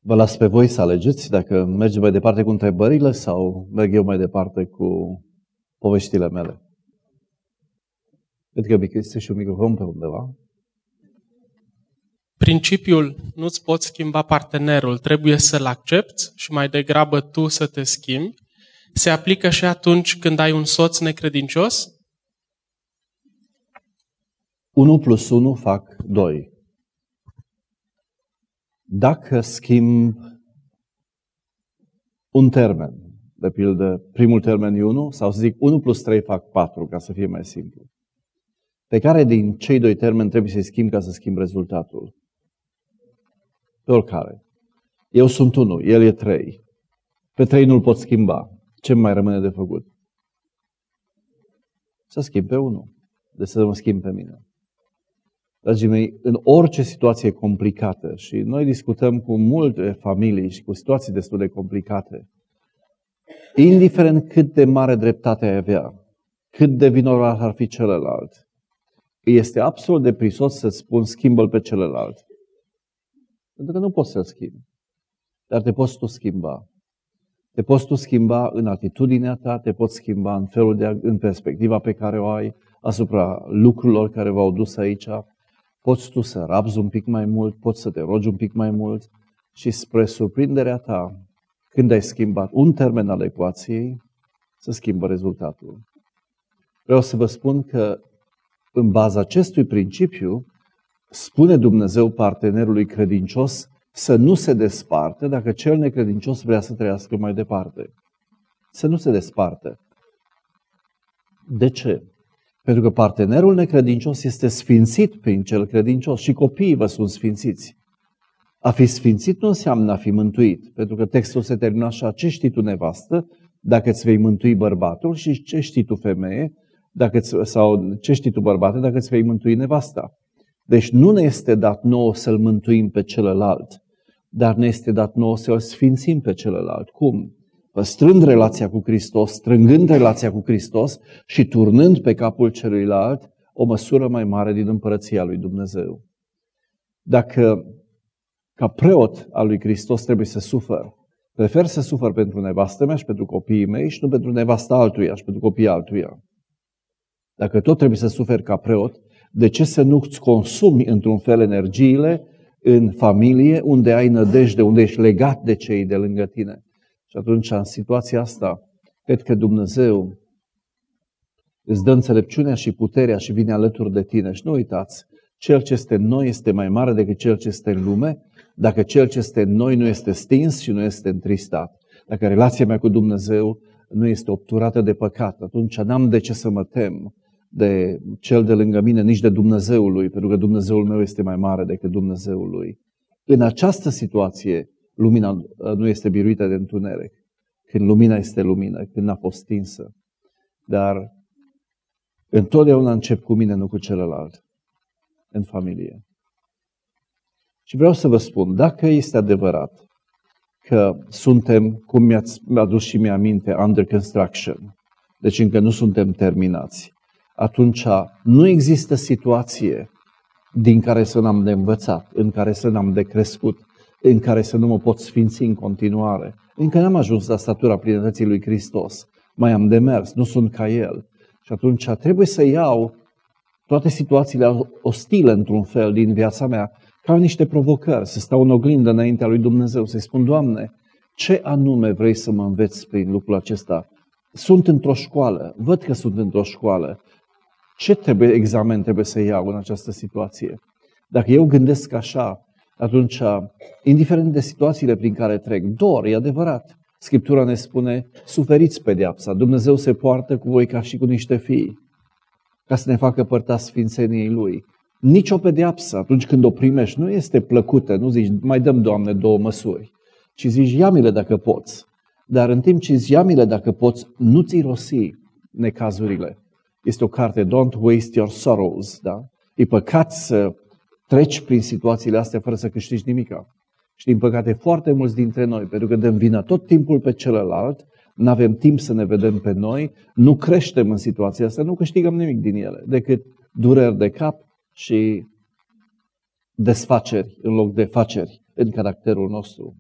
Vă las pe voi să alegeți dacă mergem mai departe cu întrebările sau merg eu mai departe cu poveștile mele. Cred că este și un microfon pe undeva. Principiul nu-ți poți schimba partenerul, trebuie să-l accepți și mai degrabă tu să te schimbi, se aplică și atunci când ai un soț necredincios? 1 + 1 fac 2. Dacă schimb un termen, de pildă, primul termen e 1, sau să zic 1 + 3 fac 4, ca să fie mai simplu. Pe care din cei 2 termeni trebuie să-i schimb ca să schimb rezultatul? Pe oricare. Eu sunt 1, el e 3. Pe 3 nu-l pot schimba. Ce mai rămâne de făcut? Să schimb pe 1. Deci să mă schimb pe mine. Dragii mei, în orice situație complicată, și noi discutăm cu multe familii și cu situații destul de complicate, indiferent cât de mare dreptate ai avea, cât de vinovat ar fi celălalt, este absolut de prisos să-ți spun schimbă-l pe celălalt. Pentru că nu poți să-l schimbi. Dar te poți tu schimba. Te poți tu schimba în atitudinea ta, te poți schimba în felul în perspectiva pe care o ai asupra lucrurilor care v-au dus aici. Poți tu să rabzi un pic mai mult, poți să te rogi un pic mai mult și spre surprinderea ta, când ai schimbat un termen al ecuației, să schimbă rezultatul. Vreau să vă spun că în baza acestui principiu, spune Dumnezeu partenerului credincios să nu se desparte dacă cel necredincios vrea să trăiască mai departe. Să nu se desparte. De ce? Pentru că partenerul necredincios este sfințit prin cel credincios și copiii vă sunt sfințiți. A fi sfințit nu înseamnă a fi mântuit, pentru că textul se termină așa: ce știi tu, nevastă, dacă îți vei mântui bărbatul, și ce știi tu, femeie, sau ce știi tu, bărbate, dacă îți vei mântui nevasta. Deci nu ne este dat nouă să-l mântuim pe celălalt, dar ne este dat nouă să-l sfințim pe celălalt. Cum? Păstrând relația cu Hristos, strângând relația cu Hristos și turnând pe capul celuilalt o măsură mai mare din împărăția lui Dumnezeu. Dacă ca preot al lui Hristos trebuie să sufăr, prefer să sufăr pentru nevastă mea și pentru copiii mei și nu pentru nevasta altuia și pentru copiii altuia. Dacă tot trebuie să suferi ca preot, de ce să nu-ți consumi într-un fel energiile în familie unde ai nădejde, unde ești legat de cei de lângă tine? Și atunci, în situația asta, cred că Dumnezeu îți dă înțelepciunea și puterea și vine alături de tine. Și nu uitați, cel ce este în noi este mai mare decât cel ce este în lume, dacă cel ce este în noi nu este stins și nu este întristat. Dacă relația mea cu Dumnezeu nu este obturată de păcat, atunci n-am de ce să mă tem de cel de lângă mine, nici de Dumnezeul lui, pentru că Dumnezeul meu este mai mare decât Dumnezeul lui. În această situație, lumina nu este biruită de întuneric. Când lumina este lumină, când n-a fost stinsă. Dar întotdeauna încep cu mine, nu cu celălalt, în familie. Și vreau să vă spun, dacă este adevărat că suntem, cum mi-ați adus și mie aminte, under construction, deci încă nu suntem terminați, atunci nu există situație din care să n-am de învățat, în care să n-am de crescut, în care să nu mă pot sfinți în continuare. Încă n-am ajuns la statura plinătății lui Hristos. Mai am de mers, nu sunt ca El. Și atunci trebuie să iau toate situațiile ostile într-un fel din viața mea ca niște provocări, să stau în oglindă înaintea lui Dumnezeu, să-i spun: Doamne, ce anume vrei să mă înveți prin lucrul acesta? Sunt într-o școală, văd că sunt într-o școală. Ce examen trebuie să iau în această situație? Dacă eu gândesc așa, atunci, indiferent de situațiile prin care trec, dor, e adevărat. Scriptura ne spune: suferiți pedeapsa, Dumnezeu se poartă cu voi ca și cu niște fii, ca să ne facă părtași sfințeniei Lui. Nici o pedeapsă, atunci când o primești, nu este plăcută, nu zici: mai dăm, Doamne, 2 măsuri, ci zici: ia-mi-le dacă poți. Dar în timp ce zici: ia-mi-le dacă poți, nu-ți irosi necazurile. Este o carte, Don't Waste Your Sorrows, da? E păcat să treci prin situațiile astea fără să câștigi nimica. Și din păcate foarte mulți dintre noi, pentru că dăm vina tot timpul pe celălalt, nu avem timp să ne vedem pe noi, nu creștem în situația asta, nu câștigăm nimic din ele, decât dureri de cap și desfaceri în loc de faceri în caracterul nostru.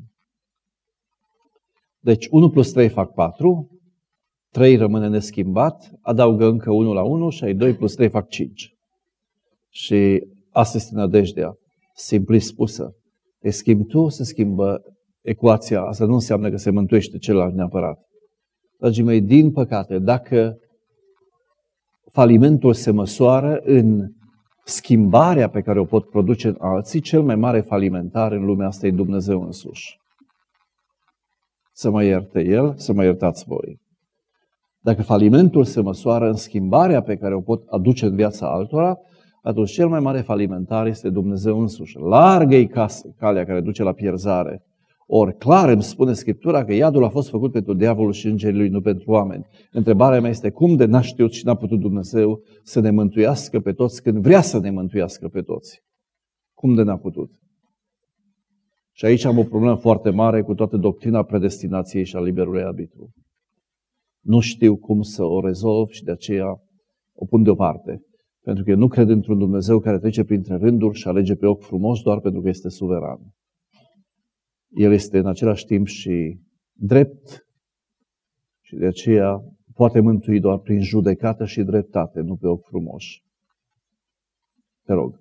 Deci 1 plus 3 fac 4, 3 rămâne neschimbat, adaugă încă 1 la 1 și ai 2 plus 3 fac 5. Și asta este nădejdea, simpli spusă. Te schimbi tu, se schimbă ecuația. Asta nu înseamnă că se mântuiește celălalt neapărat. Dragii mei, din păcate, dacă falimentul se măsoară în schimbarea pe care o pot produce în alții, cel mai mare falimentar în lumea asta e Dumnezeu însuși. Să mă ierte El, să mă iertați voi. Dacă falimentul se măsoară în schimbarea pe care o pot aduce în viața altora, atunci cel mai mare falimentar este Dumnezeu însuși. Largă-i calea care duce la pierzare. Ori clar îmi spune Scriptura că iadul a fost făcut pentru diavolul și îngerii lui, nu pentru oameni. Întrebarea mea este cum de n-a știut și n-a putut Dumnezeu să ne mântuiască pe toți când vrea să ne mântuiască pe toți? Cum de n-a putut? Și aici am o problemă foarte mare cu toată doctrina predestinației și a liberului arbitru. Nu știu cum să o rezolv și de aceea o pun deoparte. Pentru că eu nu cred într-un Dumnezeu care trece printre rânduri și alege pe ochi frumos doar pentru că este suveran. El este în același timp și drept și de aceea poate mântui doar prin judecată și dreptate, nu pe ochi frumoși. Te rog.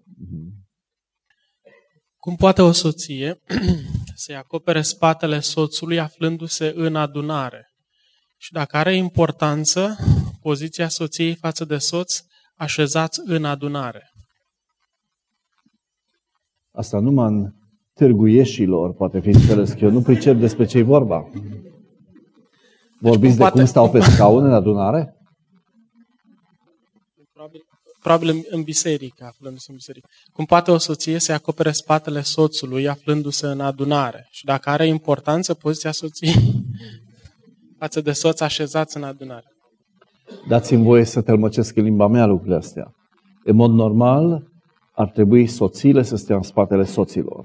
Cum poate o soție să-i acopere spatele soțului aflându-se în adunare? Și dacă are importanță poziția soției față de soț, așezați în adunare. Asta numai în Târgu Ieșilor poate fi înțeles, că eu nu pricep despre ce-i vorba. Vorbiți de cum stau pe scaun în adunare? Probabil în biserică, aflându-se în biserică. Cum poate o soție să acopere spatele soțului aflându-se în adunare? Și dacă are importanță poziția soției față de soț, așezați în adunare. Dați-mi voie să tălmăcesc în limba mea lucrurile astea. În mod normal, ar trebui soțiile să stea în spatele soților.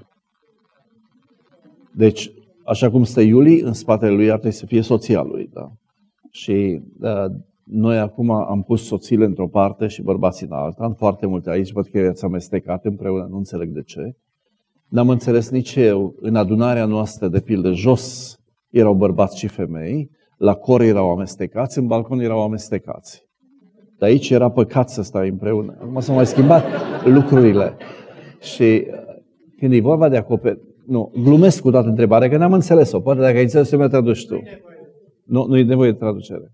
Deci, așa cum stă Iuli, în spatele lui ar trebui să fie soția lui. Da? Și noi acum am pus soțiile într-o parte și bărbații în alta. În foarte multe aici văd că i-ați amestecat împreună, nu înțeleg de ce. N-am înțeles nici eu. În adunarea noastră, de pildă, jos erau bărbați și femei, la cor erau amestecați, în balcon erau amestecați. De aici era păcat să stai împreună. Acum s-au mai schimbat lucrurile. Și când e vorba de acoperi, nu, glumesc cu toată întrebarea, că n-am înțeles-o. Poate dacă ai înțeles-o, mi-o traduci tu. Nu e nevoie de traducere.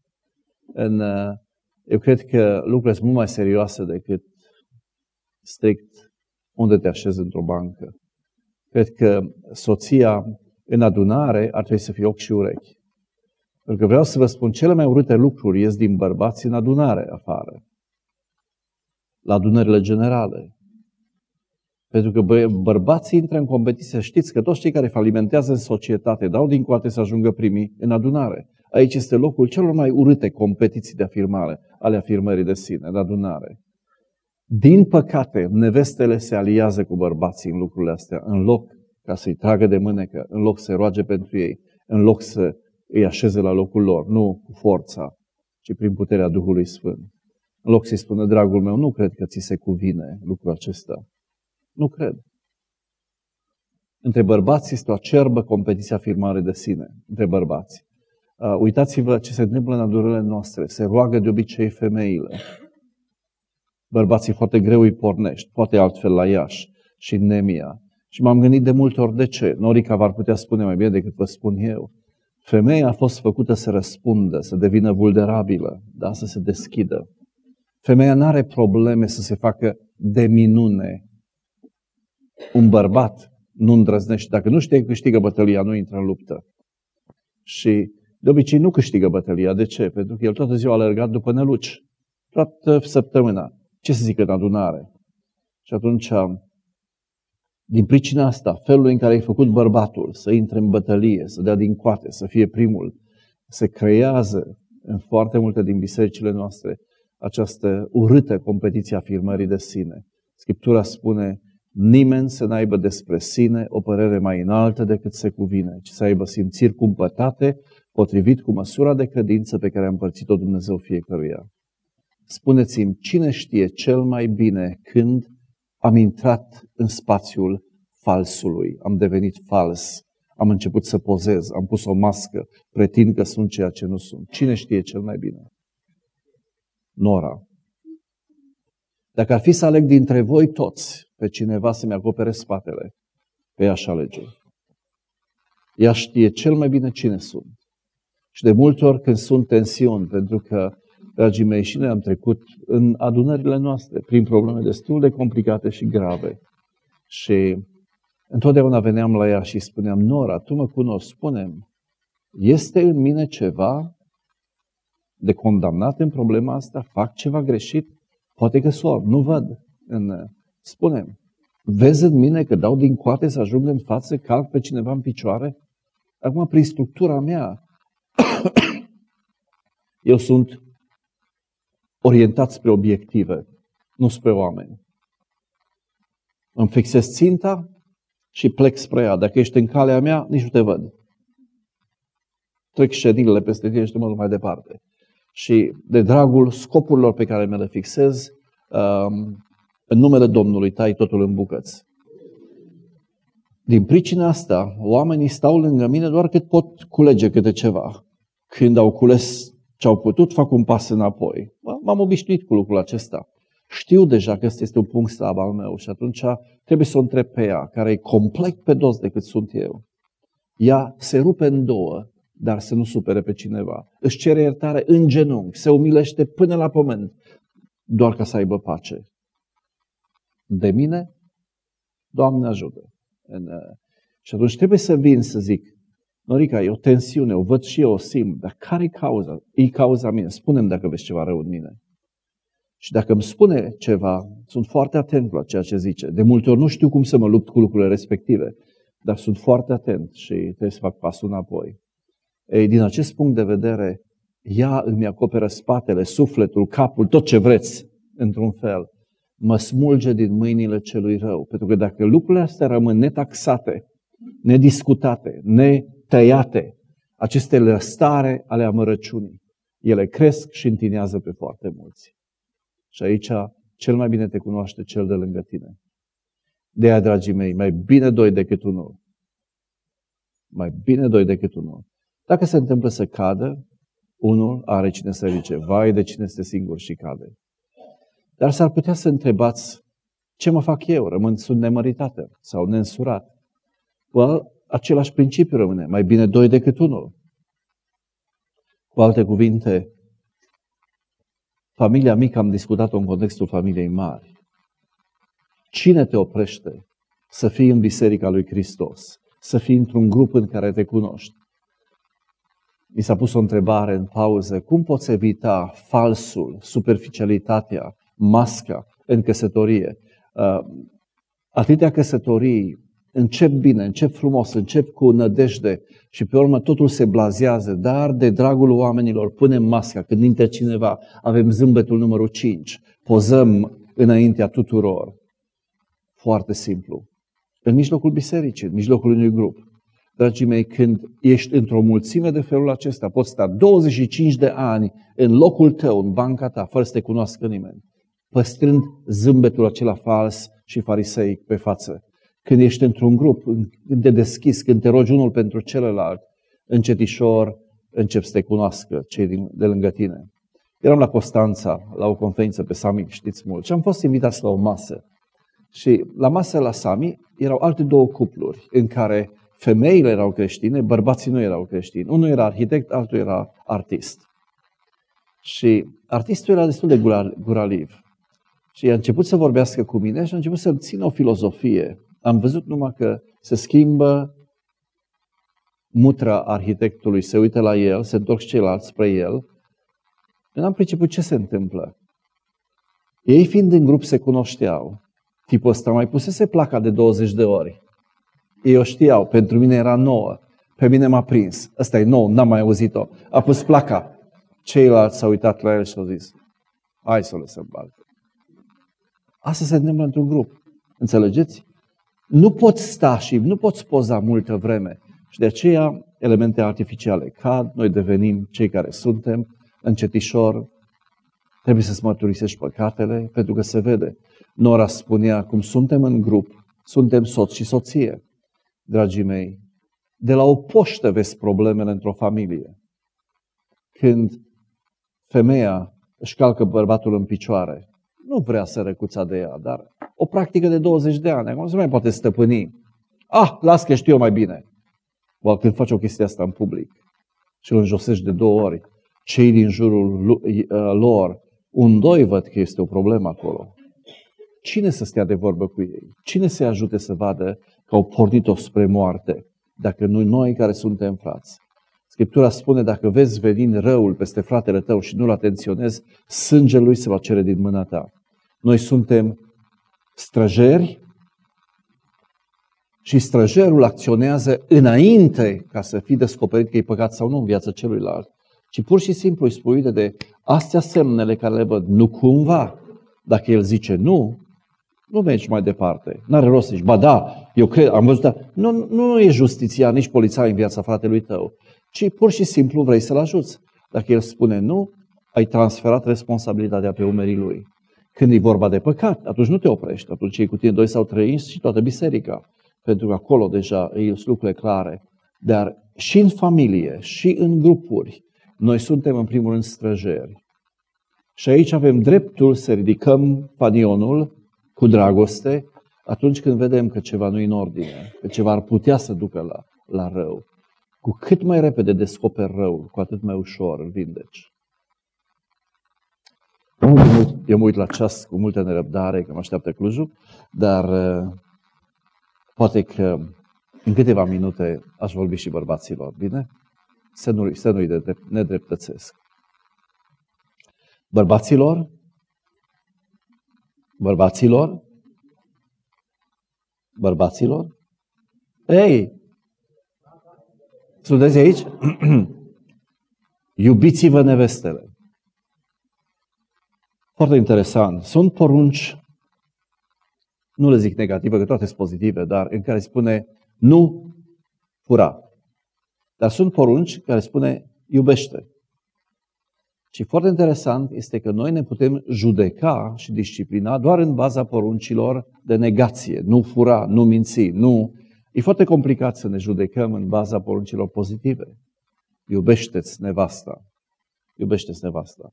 Eu cred că lucrurile sunt mult mai serioase decât strict unde te așezi într-o bancă. Cred că soția în adunare ar trebui să fie ochi și urechi. Pentru că vreau să vă spun, cele mai urâte lucruri ies din bărbați în adunare afară. La adunările generale. Pentru că bărbații intră în competiție. Știți că toți cei care falimentează în societate dau din coate să ajungă primii în adunare. Aici este locul celor mai urâte competiții de afirmare, ale afirmării de sine, în adunare. Din păcate, nevestele se aliază cu bărbații în lucrurile astea, în loc ca să-i tragă de mânecă, în loc să roage pentru ei, în loc să îi așeze la locul lor, nu cu forța, ci prin puterea Duhului Sfânt. În loc să-i spună, dragul meu, nu cred că ți se cuvine lucrul acesta. Nu cred. Între bărbați este o acerbă competiție afirmare de sine, între bărbați. Uitați-vă ce se întâmplă în adunările noastre. Se roagă de obicei femeile. Bărbații foarte greu îi pornești, poate altfel la Iași și în Nemia. Și m-am gândit de multe ori de ce. Norica v-ar putea spune mai bine decât vă spun eu. Femeia a fost făcută să răspundă, să devină vulnerabilă, da? Să se deschidă. Femeia nu are probleme să se facă de minune. Un bărbat nu îndrăznește. Dacă nu știe că câștigă bătălia, nu intră în luptă. Și de obicei nu câștigă bătălia. De ce? Pentru că el toată ziua a alergat după năluci. Toată săptămâna. Ce să zică în adunare? Și atunci, din pricina asta, felul în care ai făcut bărbatul să intre în bătălie, să dea din coate, să fie primul, se creează în foarte multe din bisericile noastre această urâtă competiție afirmării de sine. Scriptura spune, nimeni să n-aibă despre sine o părere mai înaltă decât se cuvine, ci să aibă simțiri cumpătate, potrivit cu măsura de credință pe care a împărțit-o Dumnezeu fiecăruia. Spuneți-mi, cine știe cel mai bine când am intrat în spațiul falsului, am devenit fals, am început să pozez, am pus o mască, pretind că sunt ceea ce nu sunt. Cine știe cel mai bine? Nora. Dacă ar fi să aleg dintre voi toți pe cineva să-mi acopere spatele, pe ea aș alege. Ea știe cel mai bine cine sunt. Și de multe ori când sunt tensiuni, pentru că, dragii mei, și noi am trecut în adunările noastre prin probleme destul de complicate și grave. Și întotdeauna veneam la ea și spuneam, Nora, tu mă cunoști, spune-mi, este în mine ceva de condamnat în problema asta? Fac ceva greșit? Poate că sorb, nu văd. Spune-mi, vezi în mine că dau din coate să ajung în față, calc pe cineva în picioare? Acum, prin structura mea, eu sunt orientat spre obiective, nu spre oameni. Îmi fixez ținta și plec spre ea. Dacă ești în calea mea, nici nu te văd. Trec ședinile peste tine și te mă duc mai departe. Și de dragul scopurilor pe care mi le fixez, în numele Domnului tai totul în bucăți. Din pricina asta, oamenii stau lângă mine doar cât pot culege câte ceva. Când au cules ce au putut, fac un pas înapoi. M-am obișnuit cu lucrul acesta. Știu deja că ăsta este un punct slab al meu și atunci trebuie să o întreb pe ea, care e complet pe dos decât sunt eu. Ea se rupe în două, dar să nu supere pe cineva. Își cere iertare în genunchi, se umilește până la pământ, doar ca să aibă pace. De mine, Doamne ajută. Și atunci trebuie să vin să zic, Norica, e o tensiune, o văd și eu, o simt, dar care e cauza? E cauza mea. Spune-mi dacă vezi ceva rău în mine. Și dacă îmi spune ceva, sunt foarte atent la ceea ce zice. De multe ori nu știu cum să mă lupt cu lucrurile respective, dar sunt foarte atent și trebuie să fac pasul înapoi. Ei, din acest punct de vedere, ea îmi acoperă spatele, sufletul, capul, tot ce vreți, într-un fel. Mă smulge din mâinile celui rău. Pentru că dacă lucrurile astea rămân netaxate, nediscutate, netăiate, aceste lăstare ale amărăciunii, ele cresc și întinează pe foarte mulți. Și aici cel mai bine te cunoaște cel de lângă tine. De aia, dragii mei, mai bine doi decât unul. Mai bine doi decât unul. Dacă se întâmplă să cadă, unul are cine să ridice. Vai de cine este singur și cade. Dar s-ar putea să întrebați, ce mă fac eu? Sunt nemăritată sau neînsurat? Același principiu rămâne. Mai bine doi decât unul. Cu alte cuvinte, familia mică am discutat-o în contextul familiei mari. Cine te oprește să fii în Biserica lui Hristos? Să fii într-un grup în care te cunoști? Mi s-a pus o întrebare în pauză. Cum poți evita falsul, superficialitatea, masca în căsătorie? Atâtea căsătorii încep bine, încep frumos, încep cu nădejde și pe urmă totul se blazează, dar de dragul oamenilor punem masca. Când intră cineva, avem zâmbetul numărul 5, pozăm înaintea tuturor. Foarte simplu. În mijlocul bisericii, în mijlocul unui grup. Dragii mei, când ești într-o mulțime de felul acesta, poți sta 25 de ani în locul tău, în banca ta, fără să te cunoască nimeni, păstrând zâmbetul acela fals și fariseic pe față. Când ești într-un grup, când te deschizi, când te rogi unul pentru celălalt, încetișor începi să te cunoască cei de lângă tine. Eram la Constanța, la o conferință pe Sami, știți mult, și am fost invitați la o masă. Și la masă la Sami erau alte două cupluri în care femeile erau creștine, bărbații nu erau creștini. Unul era arhitect, altul era artist. Și artistul era destul de guraliv. Și a început să vorbească cu mine și a început să-mi țină o filozofie. Am văzut numai că se schimbă mutra arhitectului, se uită la el, se întorc ceilalți spre el. Eu n-am priceput ce se întâmplă. Ei fiind în grup se cunoșteau. Tipul ăsta mai pusese placa de 20 de ori. Ei o știau, pentru mine era nouă. Pe mine m-a prins. Ăsta e nou, n-am mai auzit-o. A pus placa. Ceilalți s-au uitat la el și au zis, hai să o lăsăm baltă. Asta se întâmplă într-un grup. Înțelegeți? Nu poți sta și nu poți poza multă vreme. Și de aceea elemente artificiale cad, noi devenim cei care suntem, încetișor, trebuie să-ți mărturisești păcatele, pentru că se vede. Nora spunea, cum suntem în grup, suntem soț și soție. Dragii mei, de la o poștă vezi problemele într-o familie. Când femeia își calcă bărbatul în picioare, nu vrea să răcuța de ea, dar o practică de 20 de ani, acum nu se mai poate stăpâni. Las că știu eu mai bine. Sau când faci o chestie asta în public și îl înjosești de 2 ori, cei din jurul lor, doi văd că este o problemă acolo. Cine să stea de vorbă cu ei? Cine să-i ajute să vadă că au pornit-o spre moarte? Dacă nu noi care suntem frați. Scriptura spune, dacă vezi venind răul peste fratele tău și nu-l atenționezi, sângele lui se va cere din mâna ta. Noi suntem străjeri și străjerul acționează înainte ca să fii descoperit că e păcat sau nu în viața celuilalt. Ci pur și simplu îi spui de astea semnele care le văd. Nu cumva. Dacă el zice nu mergi mai departe. N-are rost să zici, ba da, eu cred, am văzut, da. Nu e justiția, nici poliția în viața fratelui tău. Ci pur și simplu vrei să-l ajuți. Dacă el spune nu, ai transferat responsabilitatea pe umerii lui. Când e vorba de păcat, atunci nu te oprești. Atunci e cu tine 2 sau 3 și toată biserica. Pentru că acolo deja sunt lucrurile clare. Dar și în familie, și în grupuri, noi suntem în primul rând străjeri. Și aici avem dreptul să ridicăm fanionul cu dragoste atunci când vedem că ceva nu e în ordine, că ceva ar putea să ducă la rău. Cu cât mai repede descoperi răul, cu atât mai ușor îl vindeci. Eu mă uit la ceas cu multă nerăbdare, că mă așteaptă Clujul, dar poate că în câteva minute aș vorbi și bărbaților, bine? Să nu-i nedreptățesc. Bărbaților, ei, sunteți aici? Iubiți-vă nevestele. Foarte interesant. Sunt porunci, nu le zic negative, că toate sunt pozitive, dar în care spune nu fura. Dar sunt porunci care spune iubește. Și foarte interesant este că noi ne putem judeca și disciplina doar în baza poruncilor de negație. Nu fura, nu minți, nu. E foarte complicat să ne judecăm în baza poruncilor pozitive. Iubește-ți nevasta. Iubește-ți nevasta.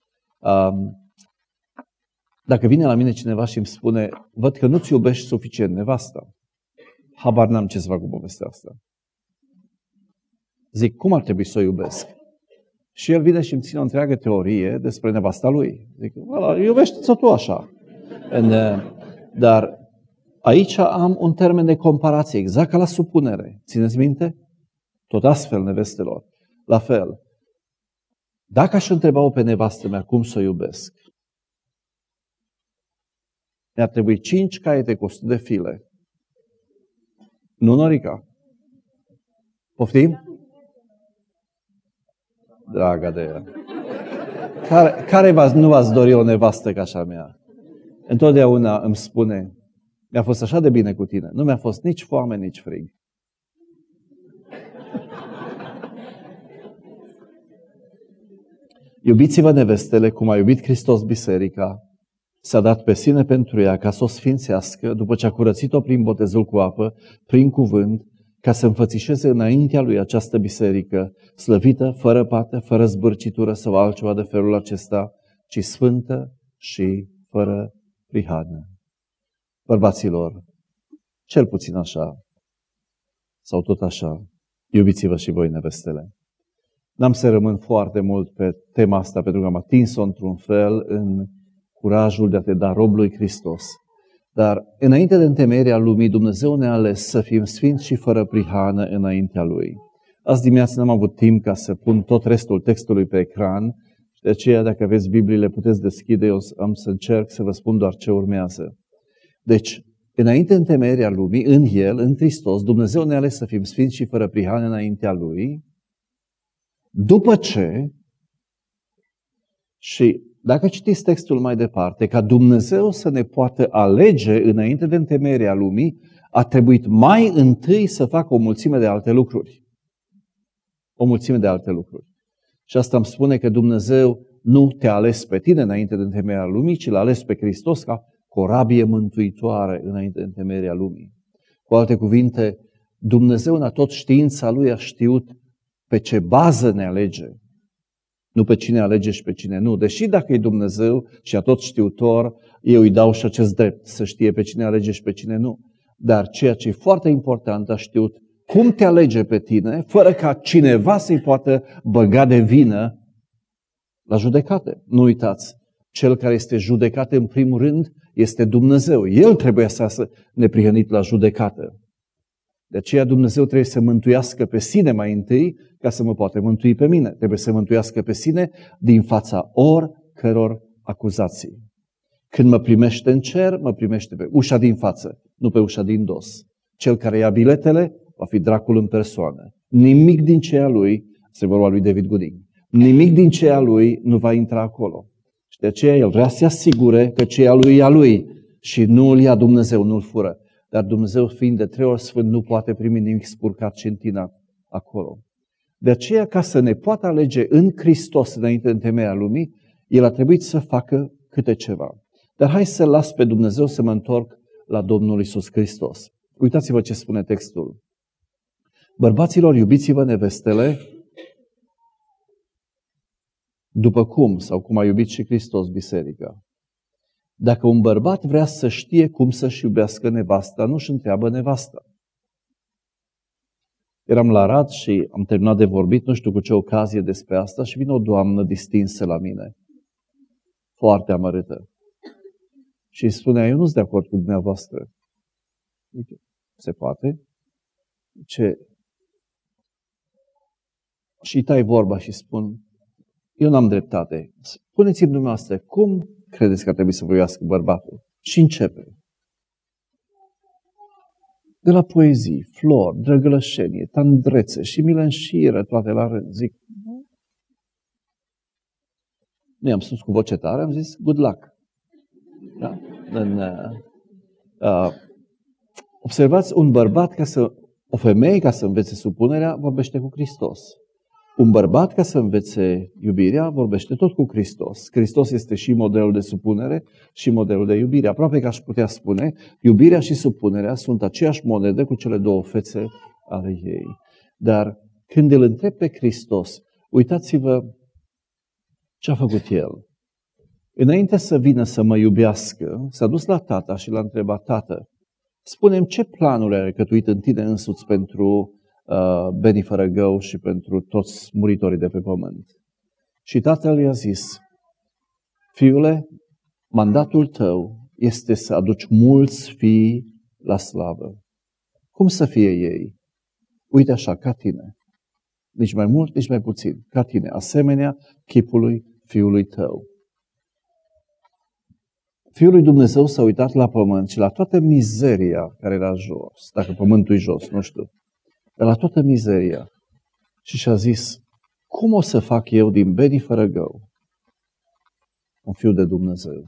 Dacă vine la mine cineva și îmi spune, văd că nu-ți iubești suficient nevasta, habar n-am ce să fac cu povestea asta. Zic, cum ar trebui să o iubesc? Și el vine și îmi ține o întreagă teorie despre nevasta lui. Zic, iubește-ți-o tu așa. Dar aici am un termen de comparație, exact ca la supunere. Țineți minte? Tot astfel, nevestelor. La fel. Dacă aș întreba-o pe nevastă mea cum să o iubesc, mi-ar trebui 5 caiete cu 100 de file. Nu, Norica? Poftim? Draga de ea. Care nu v-ați dori o nevastă ca așa mea? Întotdeauna îmi spune, mi-a fost așa de bine cu tine. Nu mi-a fost nici foame, nici frig. Iubiți-vă nevestele cum a iubit Hristos biserica, s-a dat pe sine pentru ea ca să o sfințească, după ce a curățit-o prin botezul cu apă, prin cuvânt, ca să înfățișeze înaintea lui această biserică, slăvită, fără pată, fără zbârcitură sau altceva de felul acesta, ci sfântă și fără prihană. Bărbaților, cel puțin așa, sau tot așa, iubiți-vă și voi nevestele. N-am să rămân foarte mult pe tema asta, pentru că am atins-o într-un fel în curajul de a te da rob lui Hristos. Dar înainte de întemeierea lumii, Dumnezeu ne-a ales să fim sfinți și fără prihană înaintea Lui. Azi dimineață n-am avut timp ca să pun tot restul textului pe ecran și de aceea, dacă aveți Bibliile, puteți deschide, eu am să încerc să vă spun doar ce urmează. Deci, înainte de întemeierea lumii, în El, în Hristos, Dumnezeu ne-a ales să fim sfinți și fără prihană înaintea Lui, după ce, și dacă citiți textul mai departe, ca Dumnezeu să ne poată alege înainte de întemeierea lumii, a trebuit mai întâi să facă o mulțime de alte lucruri. O mulțime de alte lucruri. Și asta îmi spune că Dumnezeu nu te-a ales pe tine înainte de întemeierea lumii, ci l-a ales pe Hristos ca corabie mântuitoare înainte de întemeierea lumii. Cu alte cuvinte, Dumnezeu în tot știința Lui a știut pe ce bază ne alege. Nu pe cine alege și pe cine nu. Deși dacă e Dumnezeu și tot știutor, eu îi dau și acest drept să știe pe cine alege și pe cine nu. Dar ceea ce e foarte important, a știut cum te alege pe tine, fără ca cineva să-i poată băga de vină la judecată. Nu uitați, cel care este judecat în primul rând este Dumnezeu. El trebuie să neprihănit la judecată. De aceea Dumnezeu trebuie să mântuiască pe sine mai întâi ca să mă poată mântui pe mine. Trebuie să mântuiască pe sine din fața oricăror acuzații. Când mă primește în cer, mă primește pe ușa din față, nu pe ușa din dos. Cel care ia biletele va fi dracul în persoană. Nimic din ceea lui, se vorba lui David Gooding, nimic din ceea lui nu va intra acolo. Și de aceea el vrea să se asigure că ceea lui e a lui și nu îl ia Dumnezeu, nu îl fură. Dar Dumnezeu, fiind de 3 ori sfânt, nu poate primi nimic spurcat centina acolo. De aceea, ca să ne poată alege în Hristos înainte de întemeierea lumii, El a trebuit să facă câte ceva. Dar hai să las pe Dumnezeu să mă întorc la Domnul Iisus Hristos. Uitați-vă ce spune textul. Bărbaților, iubiți-vă nevestele după cum, sau cum a iubit și Hristos biserica. Dacă un bărbat vrea să știe cum să-și iubească nevasta, nu-și întreabă nevasta. Eram la Arad și am terminat de vorbit, nu știu cu ce ocazie despre asta, și vine o doamnă distinsă la mine, foarte amărâtă. Și îi spunea, eu nu sunt de acord cu dumneavoastră. Uite, se poate? Ce? Și îi tai vorba și spun, eu n-am dreptate. Spuneți-mi dumneavoastră, cum credeți că ar trebui să voiască bărbatul? Și începe. De la poezii, flori, drăgălășenie, tandrețe și milenșire, toate la rând. Zic, noi am spus cu voce tare, am zis, good luck. Da? Observați, un bărbat, o femeie ca să învețe supunerea, vorbește cu Hristos. Un bărbat, ca să învețe iubirea, vorbește tot cu Hristos. Hristos este și modelul de supunere și modelul de iubire. Aproape că aș putea spune, iubirea și supunerea sunt aceeași monedă cu cele două fețe ale ei. Dar când îl întreb pe Hristos, uitați-vă ce a făcut El. Înainte să vină să mă iubească, s-a dus la tata și l-a întrebat, tată, spune-mi ce planuri ai recătuit în tine însuți pentru Beni Fărăgău și pentru toți muritorii de pe pământ. Și tatăl i-a zis, fiule, mandatul tău este să aduci mulți fii la slavă. Cum să fie ei? Uite așa, ca tine. Nici mai mult, nici mai puțin. Ca tine, asemenea chipului fiului tău. Fiul lui Dumnezeu s-a uitat la pământ și la toată mizeria care era jos, dacă pământul e jos, nu știu, dar la toată mizeria. Și și-a zis, cum o să fac eu din Beni Fărăgău un fiu de Dumnezeu?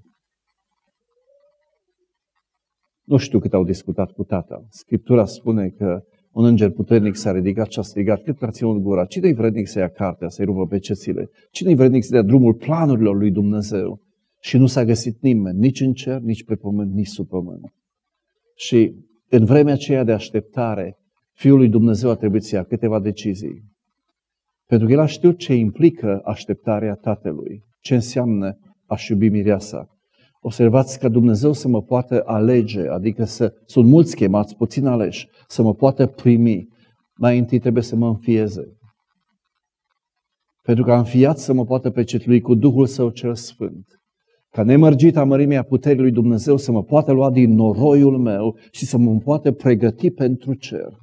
Nu știu cât au discutat cu tata. Scriptura spune că un înger puternic s-a ridicat și a strigat, cât ar ținut gura, cine-i vrednic să ia cartea, să-i rupă pe cețile? Cine-i vrednic să dea drumul planurilor lui Dumnezeu? Și nu s-a găsit nimeni, nici în cer, nici pe pământ, nici sub pământ. Și în vremea aceea de așteptare, Fiul lui Dumnezeu a trebuit să ia câteva decizii. Pentru că El a știut ce implică așteptarea Tatălui, ce înseamnă a-și iubi mireasa. Observați că Dumnezeu să mă poată alege, adică sunt mulți chemați, puțin aleși, să mă poată primi. Mai întâi trebuie să mă înfieze. Pentru că a înfiat să mă poată pecetlui cu Duhul Său cel Sfânt. Ca nemărgita mărimea puterii lui Dumnezeu să mă poată lua din noroiul meu și să mă poată pregăti pentru cer.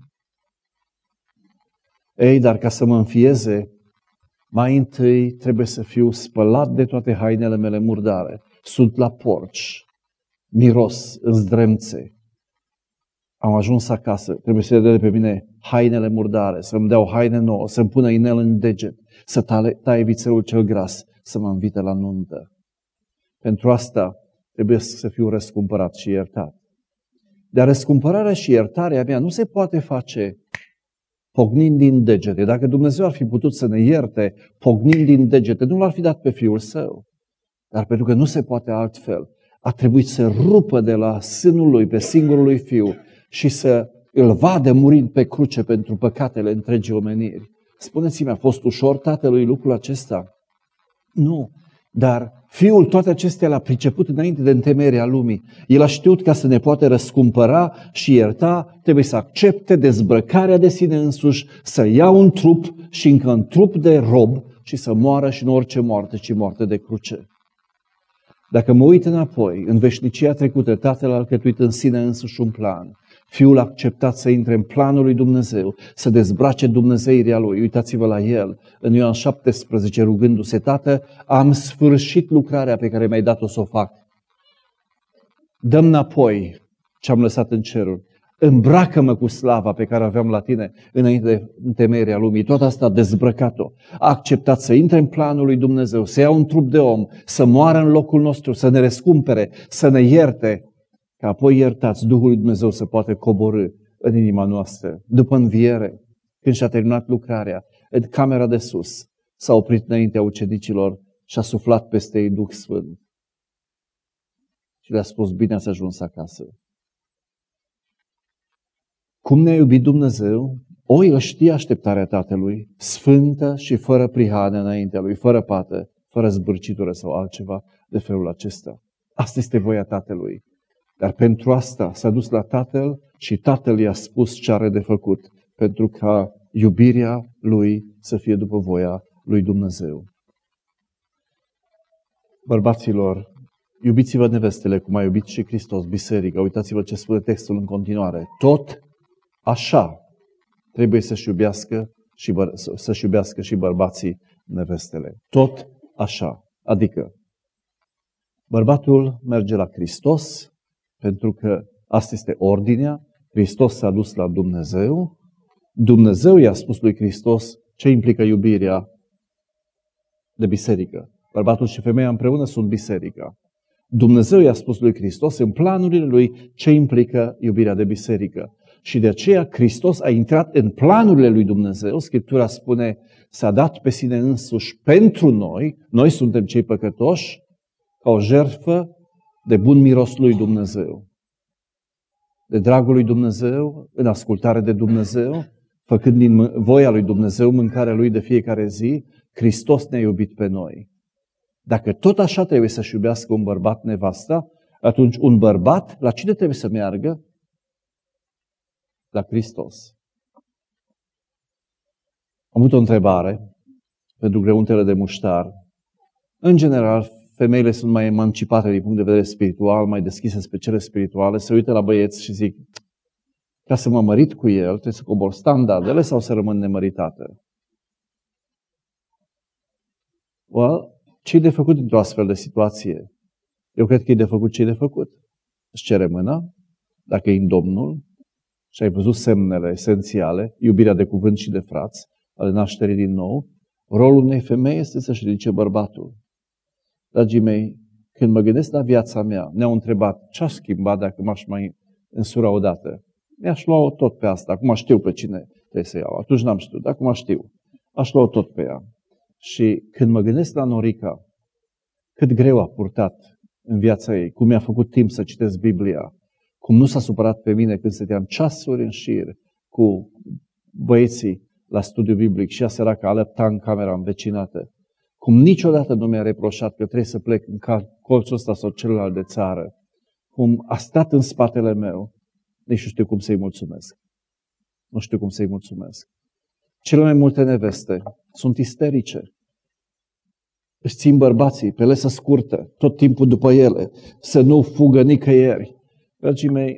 Ei, dar ca să mă înfieze, mai întâi trebuie să fiu spălat de toate hainele mele murdare. Sunt la porci, miros, în zdremțe. Am ajuns acasă, trebuie să dea de pe mine hainele murdare, să-mi dea o haină nouă, să-mi pună inel în deget, să taie vițelul cel gras, să mă invite la nuntă. Pentru asta trebuie să fiu răscumpărat și iertat. Dar răscumpărarea și iertarea mea nu se poate face pognind din degete. Dacă Dumnezeu ar fi putut să ne ierte pognind din degete, nu l-ar fi dat pe Fiul Său. Dar pentru că nu se poate altfel, a trebuit să rupă de la sânul lui pe singurul lui fiu și să îl vadă murind pe cruce pentru păcatele întregii omeniri. Spuneți-mi, a fost ușor tatălui lucrul acesta? Nu, dar Fiul toate acestea l-a priceput înainte de întemeierea lumii. El a știut ca să ne poată răscumpăra și ierta, trebuie să accepte dezbrăcarea de sine însuși, să ia un trup și încă un trup de rob și să moară și în orice moarte, ci moarte de cruce. Dacă mă uit înapoi, în veșnicia trecută, Tatăl a alcătuit în sine însuși un plan. Fiul a acceptat să intre în planul lui Dumnezeu, să dezbrace dumnezeirea lui. Uitați-vă la el, în Ioan 17, rugându-se: Tată, am sfârșit lucrarea pe care mi-ai dat-o să o fac. Dă-mi înapoi ce am lăsat în ceruri. Îmbracă-mă cu slava pe care aveam la tine înainte de întemeierea lumii. Tot asta a dezbrăcat-o. A acceptat să intre în planul lui Dumnezeu, să ia un trup de om, să moară în locul nostru, să ne răscumpere, să ne ierte, ca apoi iertați Duhul lui Dumnezeu să poată coborî în inima noastră. După înviere, când și-a terminat lucrarea, în camera de sus, s-a oprit înaintea ucenicilor și a suflat peste ei Duh Sfânt. Și le-a spus: bine ați ajuns acasă. Cum ne-a iubit Dumnezeu, îl știe așteptarea Tatălui, sfântă și fără prihană înaintea Lui, fără pată, fără zbârcitură sau altceva de felul acesta. Asta este voia Tatălui. Dar pentru asta s-a dus la Tatăl și Tatăl i-a spus ce are de făcut, pentru ca iubirea Lui să fie după voia lui Dumnezeu. Bărbaților, iubiți-vă nevestele cum a iubit și Hristos biserica. Uitați-vă ce spune textul în continuare. Tot așa trebuie să-și iubească și bărbații nevestele. Tot așa. Adică bărbatul merge la Hristos pentru că asta este ordinea. Hristos s-a dus la Dumnezeu. Dumnezeu i-a spus lui Hristos ce implică iubirea de biserică. Bărbatul și femeia împreună sunt biserica. Dumnezeu i-a spus lui Hristos în planurile lui ce implică iubirea de biserică. Și de aceea Hristos a intrat în planurile lui Dumnezeu. Scriptura spune: s-a dat pe sine însuși pentru noi. Noi suntem cei păcătoși, ca o jertfă de bun miros lui Dumnezeu. De dragul lui Dumnezeu, în ascultare de Dumnezeu, făcând din voia lui Dumnezeu mâncarea lui de fiecare zi, Hristos ne-a iubit pe noi. Dacă tot așa trebuie să-și iubească un bărbat nevasta, atunci un bărbat la cine trebuie să meargă? La Hristos. Am avut o întrebare pentru greuntele de muștar. În general, femeile sunt mai emancipate din punct de vedere spiritual, mai deschise spre cele spirituale, se uită la băieți și zic: ca să mă mărit cu el, trebuie să cobor standardele sau să rămân nemăritată? Ce-i de făcut într-o astfel de situație? Eu cred că e de făcut ce-i de făcut. Îți cere mâna, dacă e în Domnul, și ai văzut semnele esențiale, iubirea de cuvânt și de frați, ale nașterii din nou, rolul unei femei este să-și ridice bărbatul. Dragii mei, când mă gândesc la viața mea, ne-au întrebat ce-aș schimba dacă m-aș mai însura odată. Mi-aș lua-o tot pe asta. Acum știu pe cine trebuie să iau. Atunci n-am știut, dar acum știu. Aș lua-o tot pe ea. Și când mă gândesc la Norica, cât greu a purtat în viața ei, cum mi-a făcut timp să citesc Biblia, cum nu s-a supărat pe mine când stăteam ceasuri în șir cu băieții la studiu biblic și ea săracă alăpta în camera învecinată, cum niciodată nu mi-a reproșat că trebuie să plec în colțul ăsta sau celălalt de țară, cum a stat în spatele meu, nici nu știu cum să-i mulțumesc. Nu știu cum să-i mulțumesc. Cele mai multe neveste sunt isterice. Își țin bărbații pe lesă scurtă, tot timpul după ele, să nu fugă nicăieri. Dragii mei,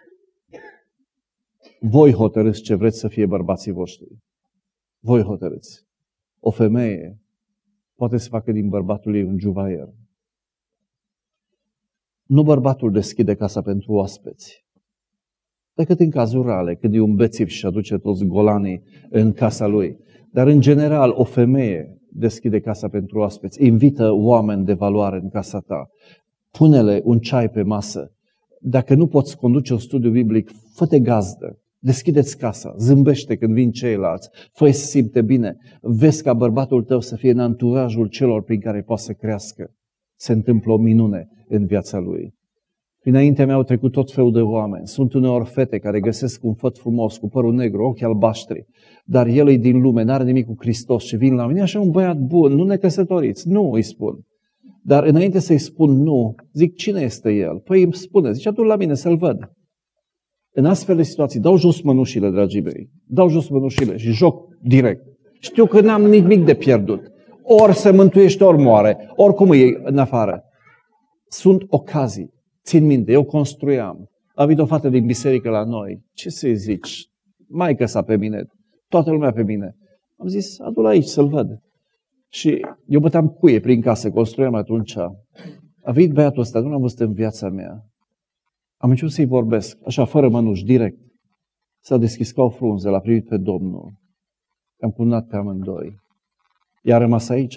voi hotărâți ce vreți să fie bărbații voștri. Voi hotărâți. O femeie poate să facă din bărbatul ei un juvaier. Nu bărbatul deschide casa pentru oaspeți, decât în cazuri reale, când e un bețiv și aduce toți golanii în casa lui. Dar în general, o femeie deschide casa pentru oaspeți, invită oameni de valoare în casa ta, pune-le un ceai pe masă. Dacă nu poți conduce un studiu biblic, fă-te gazdă, deschide-ți casa, zâmbește când vin ceilalți, fă-i să simte bine, vezi ca bărbatul tău să fie în anturajul celor prin care poate să crească, se întâmplă o minune în viața lui. Înaintea mea au trecut tot felul de oameni. Sunt uneori fete care găsesc un făt frumos, cu părul negru, ochi albaștri, dar el e din lume, n-are nimic cu Hristos și vin la mine, așa un băiat bun, nu ne căsătoriți. Nu, îi spun. Dar înainte să-i spun nu, zic, cine este el? Păi îmi spune, zice, adu-l la mine să-l văd. În astfel de situații, dau jos mănușile, dragii mei. Dau jos mănușile și joc direct. Știu că n-am nimic de pierdut. Ori se mântuiește, ori moare. Oricum e în afară. Sunt ocazii. Țin minte, eu construiam. A venit o fată din biserică la noi. Ce să-i zici? Maică sa pe mine. Toată lumea pe mine. Am zis, adu-l aici să-l văd. Și eu băteam cuie prin casă, construiam atunci. A venit băiatul ăsta, nu l-am văzut în viața mea. Am început să-i vorbesc, așa, fără mănuși, direct. S-a deschis ca o frunză, l-a primit pe Domnul. Am cununat pe amândoi. I-a rămas aici.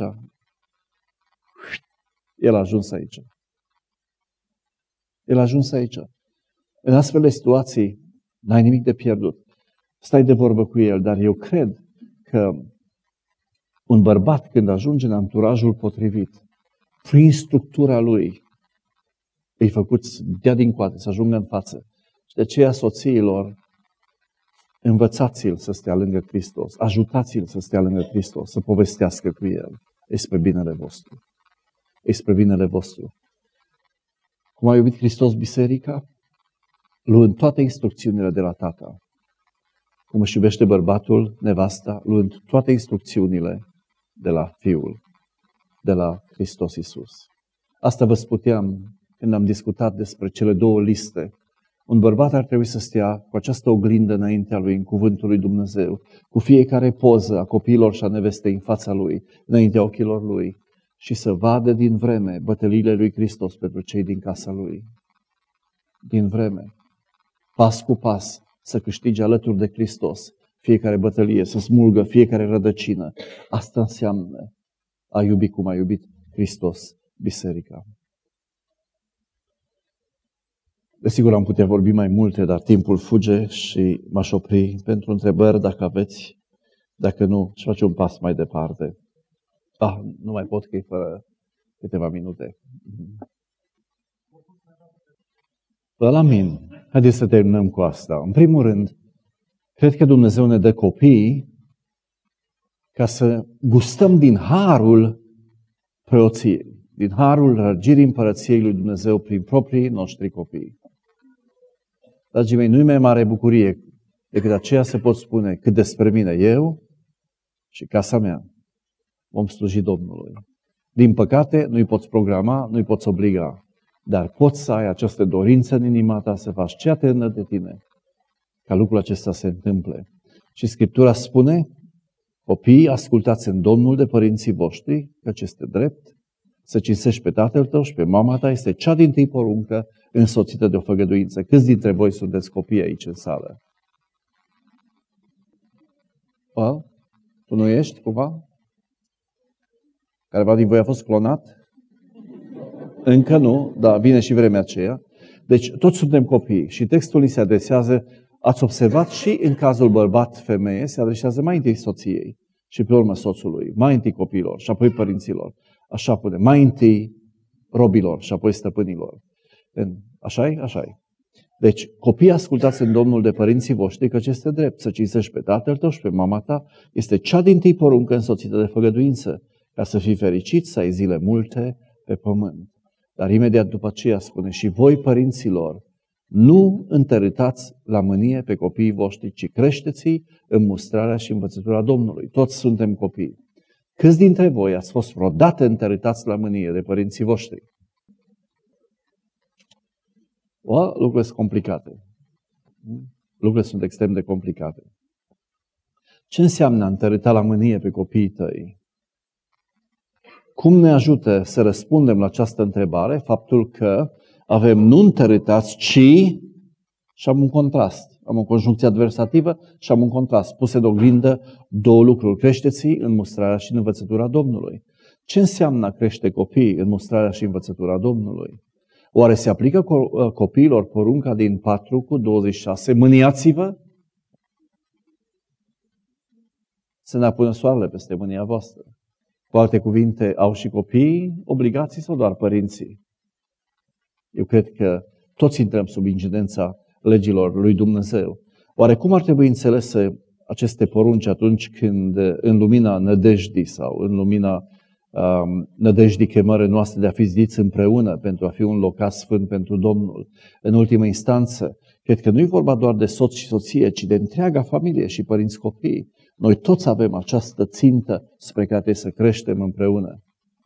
El a ajuns aici. El a ajuns aici. În astfel de situații, n-ai nimic de pierdut. Stai de vorbă cu el, dar eu cred că un bărbat, când ajunge în anturajul potrivit, prin structura lui, îi făcut să dea din coate, să ajungă în față. Și de aceea, soțiilor, învățați-l să stea lângă Hristos, ajutați-l să stea lângă Hristos, să povestească cu el. E spre binele vostru. E spre binele vostru. Cum a iubit Hristos biserica? Luând toate instrucțiunile de la Tata. Cum își iubește bărbatul, nevasta, luând toate instrucțiunile de la Fiul, de la Hristos Iisus. Asta vă spuneam când am discutat despre cele două liste. Un bărbat ar trebui să stea cu această oglindă înaintea lui, în cuvântul lui Dumnezeu, cu fiecare poză a copiilor și a nevestei în fața lui, înaintea ochilor lui, și să vadă din vreme bătăliile lui Hristos pentru cei din casa lui. Din vreme, pas cu pas, să câștige alături de Hristos fiecare bătălie, să smulgă fiecare rădăcină. Asta înseamnă a iubi cum a iubit Hristos biserica. Desigur, am putea vorbi mai multe, dar timpul fuge și m-aș opri pentru întrebări dacă aveți. Dacă nu, și face un pas mai departe. Nu mai pot, că e fără câteva minute. Amin. Haideți să terminăm cu asta. În primul rând, cred că Dumnezeu ne dă copii ca să gustăm din harul preoției, din harul răgirii împărăției lui Dumnezeu prin proprii noștri copii. Dragii mei, nu-i mai mare bucurie decât aceea să pot spune cât despre mine eu și casa mea vom sluji Domnului. Din păcate, nu-i poți programa, nu-i poți obliga, dar poți să ai această dorință în inima ta să faci ce atârnă de tine ca lucrul acesta se întâmple. Și Scriptura spune, copiii, ascultați în Domnul de părinții voștri, căci este drept, să cinstești pe tatăl tău și pe mama ta, este cea dintâi poruncă însoțită de o făgăduință. Câți dintre voi sunteți copii aici în sală? Tu nu ești cumva? Careva din voi a fost clonat? Încă nu, dar vine și vremea aceea. Deci toți suntem copii și textul îi se adresează, ați observat, și în cazul bărbat-femeie se adresează mai întâi soției și pe urmă soțului, mai întâi copiilor și apoi părinților. Așa putem. Mai întâi robilor și apoi stăpânilor. Așa-i? Așa-i. Deci, copii, ascultați în Domnul de părinții voștri, căci este drept să cinstești pe tatăl tău și pe mama ta. Este cea dintâi poruncă însoțită de făgăduință, ca să fii fericit, să ai zile multe pe pământ. Dar imediat după aceea spune, și voi, părinților, nu întărâtați la mânie pe copiii voștri, ci creșteți-i în mustrarea și învățătura Domnului. Toți suntem copii. Câți dintre voi ați fost vreodată întărâtați la mânie de părinții voștri? Lucrurile sunt complicate. Lucrurile sunt extrem de complicate. Ce înseamnă a întărâta la mânie pe copiii tăi? Cum ne ajută să răspundem la această întrebare? Faptul că avem nu întărâtați, ci, și am un contrast. Am o conjuncție adversativă și am un contrast. Puse de oglindă două lucruri. Creșteți-i în mustrarea și în învățătura Domnului. Ce înseamnă a crește copiii în mustrarea și învățătura Domnului? Oare se aplică copiilor porunca din 4:26? Mâniați-vă? Să ne apună soarele peste mânia voastră. Cu alte cuvinte, au și copiii obligații sau doar părinții? Eu cred că toți intrăm sub incidența legilor lui Dumnezeu. Oare cum ar trebui înțelese aceste porunci atunci când, în lumina nădejdii sau în lumina nădejdii chemării noastre de a fi zidiți împreună pentru a fi un locaș sfânt pentru Domnul, în ultimă instanță, cred că nu e vorba doar de soț și soție, ci de întreaga familie și părinți copii. Noi toți avem această țintă spre care trebuie să creștem împreună.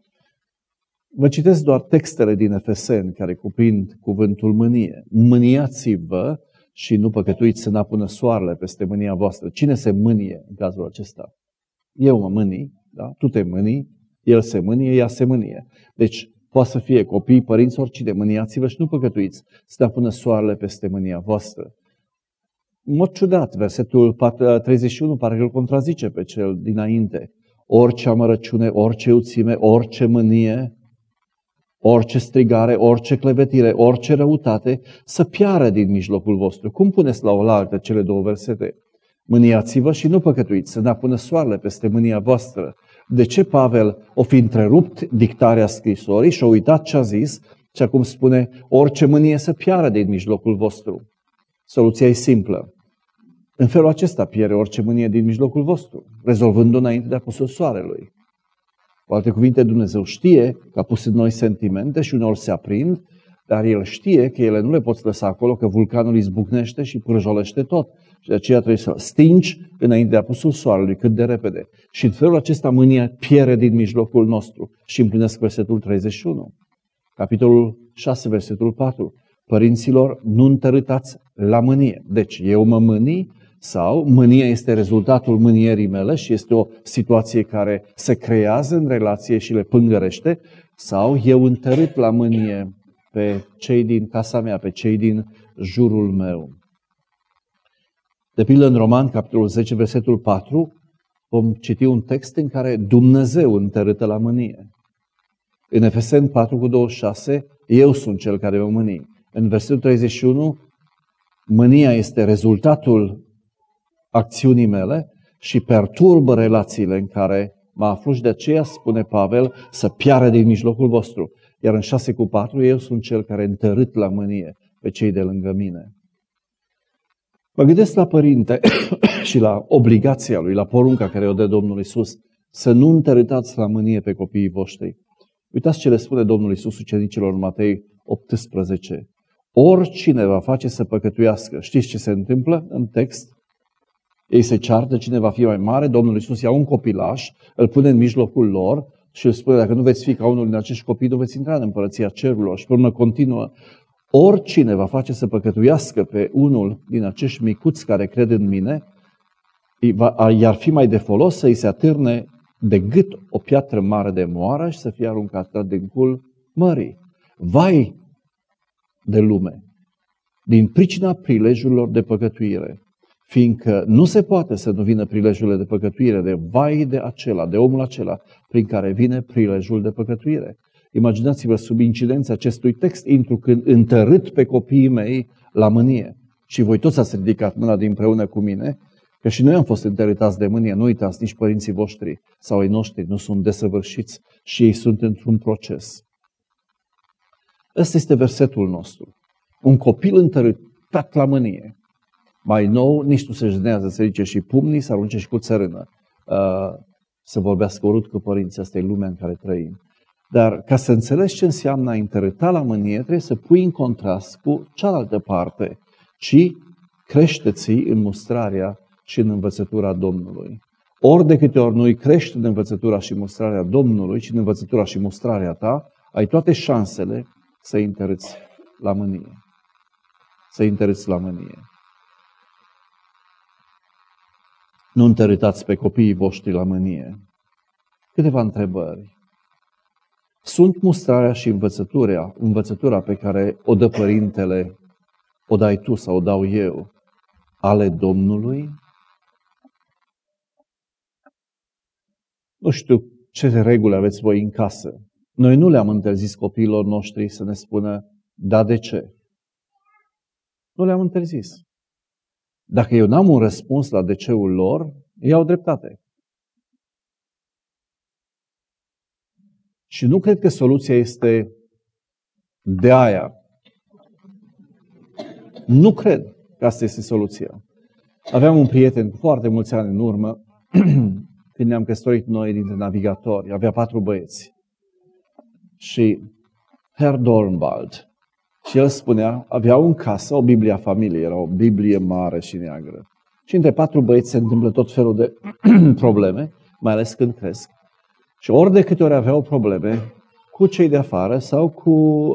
Vă citesc doar textele din Efeseni care cuprind cuvântul mânie. Mâniați-vă și nu păcătuiți să n-apună soarele peste mânia voastră. Cine se mânie în cazul acesta? Eu mă mânii, da? Tu te mânii, el se mânie, ea se mânie. Deci poate să fie copii, părinți, oricine. Mâniați-vă și nu păcătuiți să n-apună soarele peste mânia voastră. În mod ciudat, versetul 31 pare că îl contrazice pe cel dinainte. Orice amărăciune, orice uțime, orice mânie, orice strigare, orice clevetire, orice răutate să piară din mijlocul vostru. Cum puneți la oaltă cele două versete? Mâniați-vă și nu păcătuiți, să n-apună soarele peste mânia voastră. De ce Pavel o fi întrerupt dictarea scrisorii și a uitat ce a zis și acum spune orice mânie să piară din mijlocul vostru? Soluția e simplă. În felul acesta pierde orice mânie din mijlocul vostru, rezolvând-o înainte de a pus soarelui. Cu alte cuvinte, Dumnezeu știe că a pus în noi sentimente și uneori se aprind, dar El știe că ele nu le poți lăsa acolo, că vulcanul izbucnește și pârjolește tot. Și de aceea trebuie să stingi înainte de apusul soarelui cât de repede. Și în felul acesta mânia pierde din mijlocul nostru. Și împlinesc versetul 31. Capitolul 6, versetul 4. Părinților, nu întărâtați la mânie. Deci eu mă mânii sau mânia este rezultatul mânierii mele și este o situație care se creează în relație și le pângărește, sau eu întărât la mânie pe cei din casa mea, pe cei din jurul meu. De pildă în Roman, capitolul 10, versetul 4, vom citi un text în care Dumnezeu întărâtă la mânie. În Efeseni 4:26, eu sunt cel care mă mâni. În versetul 31, mânia este rezultatul acțiunii mele și perturbă relațiile în care mă aflu și de aceea spune Pavel să piară din mijlocul vostru. Iar în 6:4, eu sunt cel care întărât la mânie pe cei de lângă mine. Mă gândesc la părinte și la obligația lui, la porunca care o dă Domnul Iisus, să nu întărâtați la mânie pe copiii voștri. Uitați ce le spune Domnul Iisus ucenicilor în Matei 18. Oricine va face să păcătuiască. Știți ce se întâmplă în text? Ei se ceartă cine va fi mai mare. Domnul Iisus ia un copilaș, îl pune în mijlocul lor și îl spune, dacă nu veți fi ca unul din acești copii, nu veți intra în împărăția cerurilor. Și pe urmă continuă. Oricine va face să păcătuiască pe unul din acești micuți care cred în mine, i-ar fi mai de folos să îi se atârne de gât o piatră mare de moară și să fie aruncată din cul mării. Vai de lume, din pricina prilejurilor de păcătuire, fiindcă nu se poate să nu vină prilejurile de păcătuire, de vai de acela, de omul acela, prin care vine prilejul de păcătuire. Imaginați-vă sub incidența acestui text, intru când întărât pe copiii mei la mânie. Și voi toți ați ridicat mâna împreună cu mine, că și noi am fost întărâtați de mânie. Nu uitați, nici părinții voștri sau ai noștri nu sunt desăvârșiți și ei sunt într-un proces. Ăsta este versetul nostru. Un copil întărâtat la mânie. Mai nou, nici nu se jdenează să ridice și pumnii, să arunce și cu țărână. Să vorbească urât cu părinții. Asta e lumea în care trăim. Dar ca să înțelegi ce înseamnă a întărâta la mânie, trebuie să pui în contrast cu cealaltă parte. Și crește-ți în mustrarea și în învățătura Domnului. Ori de câte ori nu-i crești în învățătura și mustrarea Domnului, ci în învățătura și mustrarea ta, ai toate șansele să întărâți la mânie. Să întărâți la mânie. Nu întărâtați pe copiii voștri la mânie. Câteva întrebări. Sunt mustrarea și învățătura pe care o dă părintele, o dai tu sau o dau eu, ale Domnului? Nu știu ce reguli aveți voi în casă. Noi nu le-am interzis copiilor noștri să ne spună, da, de ce? Nu le-am interzis. Dacă eu n-am un răspuns la de-ceul lor, ei au dreptate. Și nu cred că soluția este de aia. Nu cred că asta este soluția. Aveam un prieten cu foarte mulți ani în urmă, când ne-am căsătorit noi dintre navigatori, avea 4 băieți. Și Herr Dornwald. Și el spunea, aveau în casă o Biblie a familiei, era o Biblie mare și neagră. Și între 4 băieți se întâmplă tot felul de probleme, mai ales când cresc. Și ori de câte ori aveau probleme cu cei de afară sau cu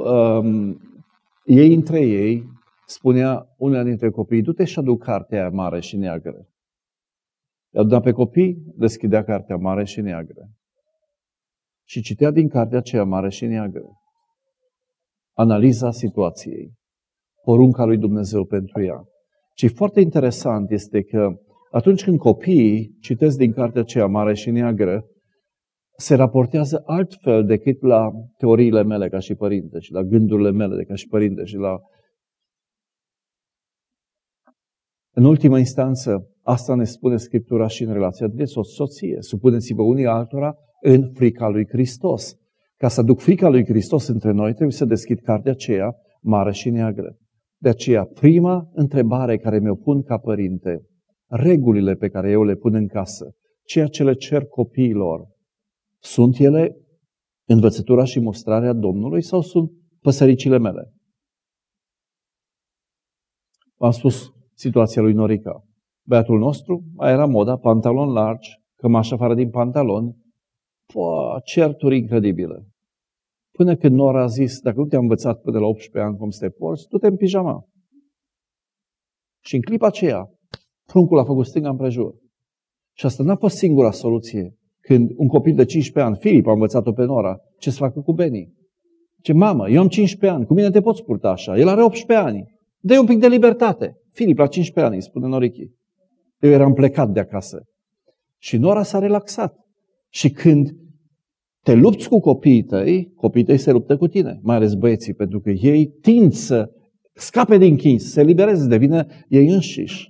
ei între ei, spunea unul dintre copii, du-te și adu cartea aia mare și neagră. I-a dat pe copii, deschidea cartea mare și neagră. Și citea din cartea aceea mare și neagră. Analiza situației. Porunca lui Dumnezeu pentru ea. Și foarte interesant este că atunci când copiii citesc din cartea aceea mare și neagră, se raportează altfel decât la teoriile mele ca și părinte și la gândurile mele ca și părinte și la... În ultima instanță, asta ne spune Scriptura și în relația de soție. Supuneți-vă unii altora în frica lui Hristos. Ca să aduc frica lui Hristos între noi, trebuie să deschid cartea aceea mare și neagră. De aceea, prima întrebare care mi-o pun ca părinte, regulile pe care eu le pun în casă, ceea ce le cer copiilor, sunt ele învățătura și mostrarea Domnului sau sunt păsăricile mele? V-am spus situația lui Norica. Băiatul nostru, aia era moda, pantaloni largi, cămașă afară din pantaloni, certuri incredibile. Până când Nora a zis, dacă nu te-am învățat până la 18 ani cum să te porți, du-te în pijama. Și în clipa aceea, pruncul a făcut stânga împrejur. Și asta n-a fost singura soluție. Când un copil de 15 ani, Filip, a învățat-o pe Nora, ce să facă cu Beni. Ce mamă, eu am 15 ani, cu mine te poți purta așa? El are 18 ani. Dă-i un pic de libertate. Filip, la 15 ani, îi spune Norichi. Eu eram plecat de acasă. Și Nora s-a relaxat. Și când te lupți cu copiii tăi se luptă cu tine, mai ales băieții, pentru că ei tind să scape din chinți, să se libereze, devină ei înșiși.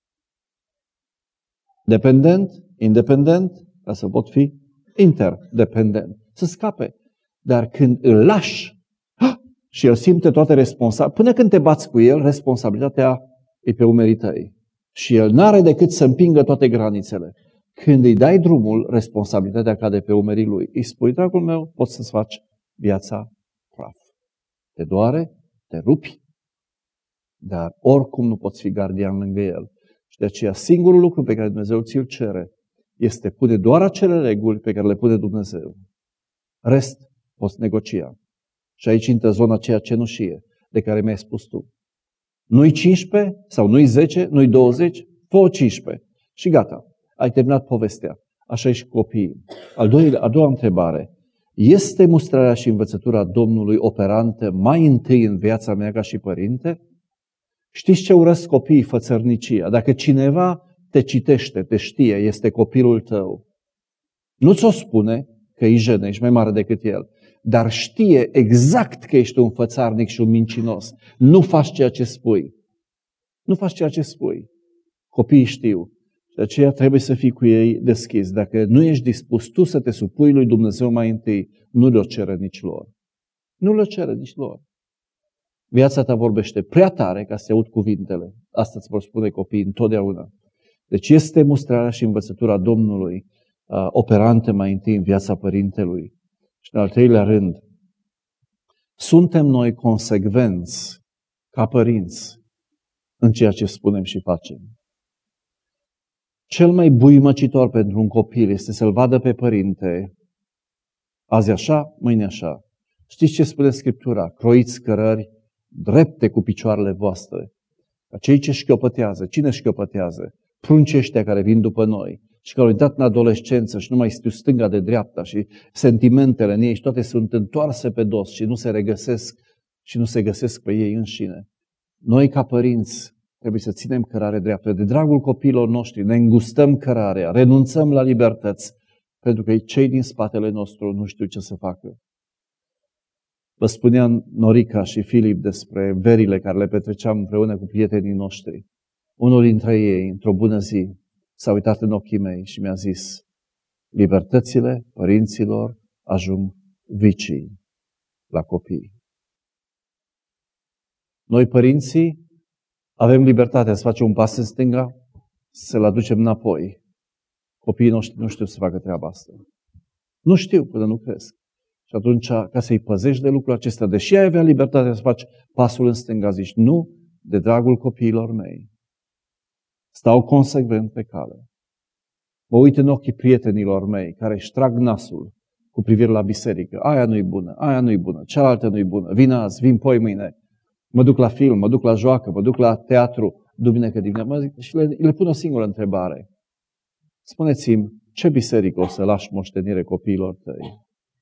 Dependent, independent, ca să pot fi interdependent. Să scape. Dar când îl lași și el simte toate responsabilitatea, până când te bați cu el, responsabilitatea e pe umerii tăi. Și el n-are decât să împingă toate granițele. Când îi dai drumul, responsabilitatea cade pe umerii lui. Îi spui, dragul meu, poți să-ți faci viața praf. Te doare, te rupi, dar oricum nu poți fi gardian lângă el. Și de aceea singurul lucru pe care Dumnezeu ți-l cere este pune doar acele reguli pe care le pune Dumnezeu. Rest poți negocia. Și aici intră zona aceea cenușie de care mi-ai spus tu. Nu-i 15 sau nu-i 10, nu-i 20, fă 15 și gata. Ai terminat povestea. Așa e și copiii. A doua întrebare. Este mustrarea și învățătura Domnului operantă mai întâi în viața mea ca și părinte? Știți ce urăsc copiii? Fățărnicia. Dacă cineva te citește, te știe, este copilul tău, nu ți-o spune că e jenă, ești mai mare decât el, dar știe exact că ești un fățarnic și un mincinos. Nu faci ceea ce spui. Nu faci ceea ce spui. Copiii știu. De aceea trebuie să fii cu ei deschis. Dacă nu ești dispus tu să te supui lui Dumnezeu mai întâi, nu le-o cere nici lor. Nu le-o cere nici lor. Viața ta vorbește prea tare ca să aud cuvintele. Asta îți vor spune copiii întotdeauna. Deci este mustrarea și învățătura Domnului operantă mai întâi în viața părintelui. Și în al treilea rând, suntem noi consecvenți ca părinți în ceea ce spunem și facem. Cel mai buimăcitor pentru un copil este să-l vadă pe părinte azi așa, mâine așa. Știți ce spune Scriptura? Croiți cărări drepte cu picioarele voastre. Cei ce șchiopătează, cine șchiopătează? Pruncii ăștia care vin după noi și care au intrat în adolescență și nu mai știu stânga de dreapta și sentimentele în ei și toate sunt întoarse pe dos și nu se regăsesc și nu se găsesc pe ei înșine. Noi ca părinți trebuie să ținem cărare dreaptă. De dragul copiilor noștri ne îngustăm cărarea, renunțăm la libertăți, pentru că cei din spatele nostru nu știu ce să facă. Vă spuneam Norica și Filip despre verile care le petreceam împreună cu prietenii noștri. Unul dintre ei, într-o bună zi, s-a uitat în ochii mei și mi-a zis: libertățile părinților ajung vicii la copii. Noi, părinții, avem libertatea să facem un pas în stânga, să-l aducem înapoi. Copiii noștri nu știu să facă treaba asta. Nu știu până nu cresc. Și atunci, ca să-i păzești de lucrul acesta, deși ai avea libertatea să faci pasul în stânga, zici, nu, de dragul copiilor mei. Stau consecvent pe cale. Mă uit în ochii prietenilor mei care își trag nasul cu privire la biserică. Aia nu-i bună, aia nu-i bună, cealaltă nu-i bună. Vin azi, vin poi mâine. Mă duc la film, mă duc la joacă, mă duc la teatru, duminică dimineața. Și le pun o singură întrebare. Spuneți-mi, ce biserică o să lași moștenire copiilor tăi?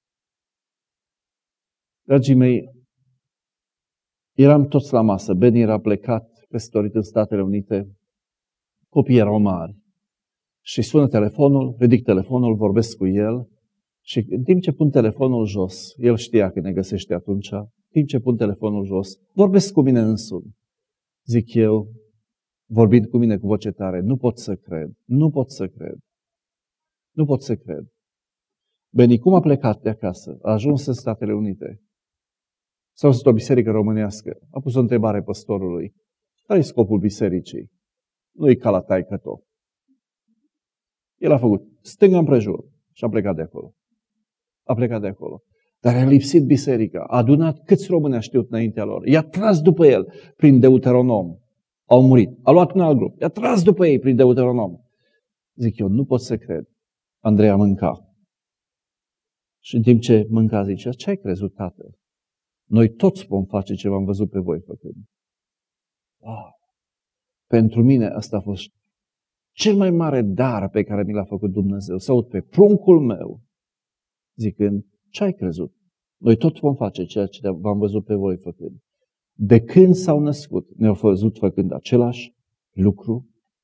Dragii mei, eram toți la masă. Benny era plecat, căsătorit în Statele Unite. Copiii erau mari. Și sună telefonul, ridic telefonul, vorbesc cu el. Și în timp ce pun telefonul jos, el știa că ne găsește atunci, în timp ce pun telefonul jos, vorbesc cu mine însumi. Zic eu, vorbind cu mine cu voce tare, nu pot să cred, nu pot să cred, nu pot să cred. Benny, cum a plecat de acasă? A ajuns în Statele Unite. S-a auzit o biserică românească. A pus o întrebare păstorului. Care e scopul bisericii? Nu-i ca la taică-to. El a făcut stânga împrejur și a plecat de acolo. A plecat de acolo. Dar a lipsit biserica. A adunat câți români a știut înaintea lor. I-a tras după el prin Deuteronom. Au murit. A luat un alt grup. I-a tras după ei prin Deuteronom. Zic eu, nu pot să cred. Andrei a mâncat. Și în timp ce mânca, zice, ce ai crezut, tată? Noi toți vom face ce v-am văzut pe voi făcând. Wow. Pentru mine asta a fost cel mai mare dar pe care mi l-a făcut Dumnezeu. Să aud pe pruncul meu zicând, ce ai crezut? Noi tot vom face ceea ce v-am văzut pe voi făcând. De când s-au născut, ne-au văzut făcând același lucru.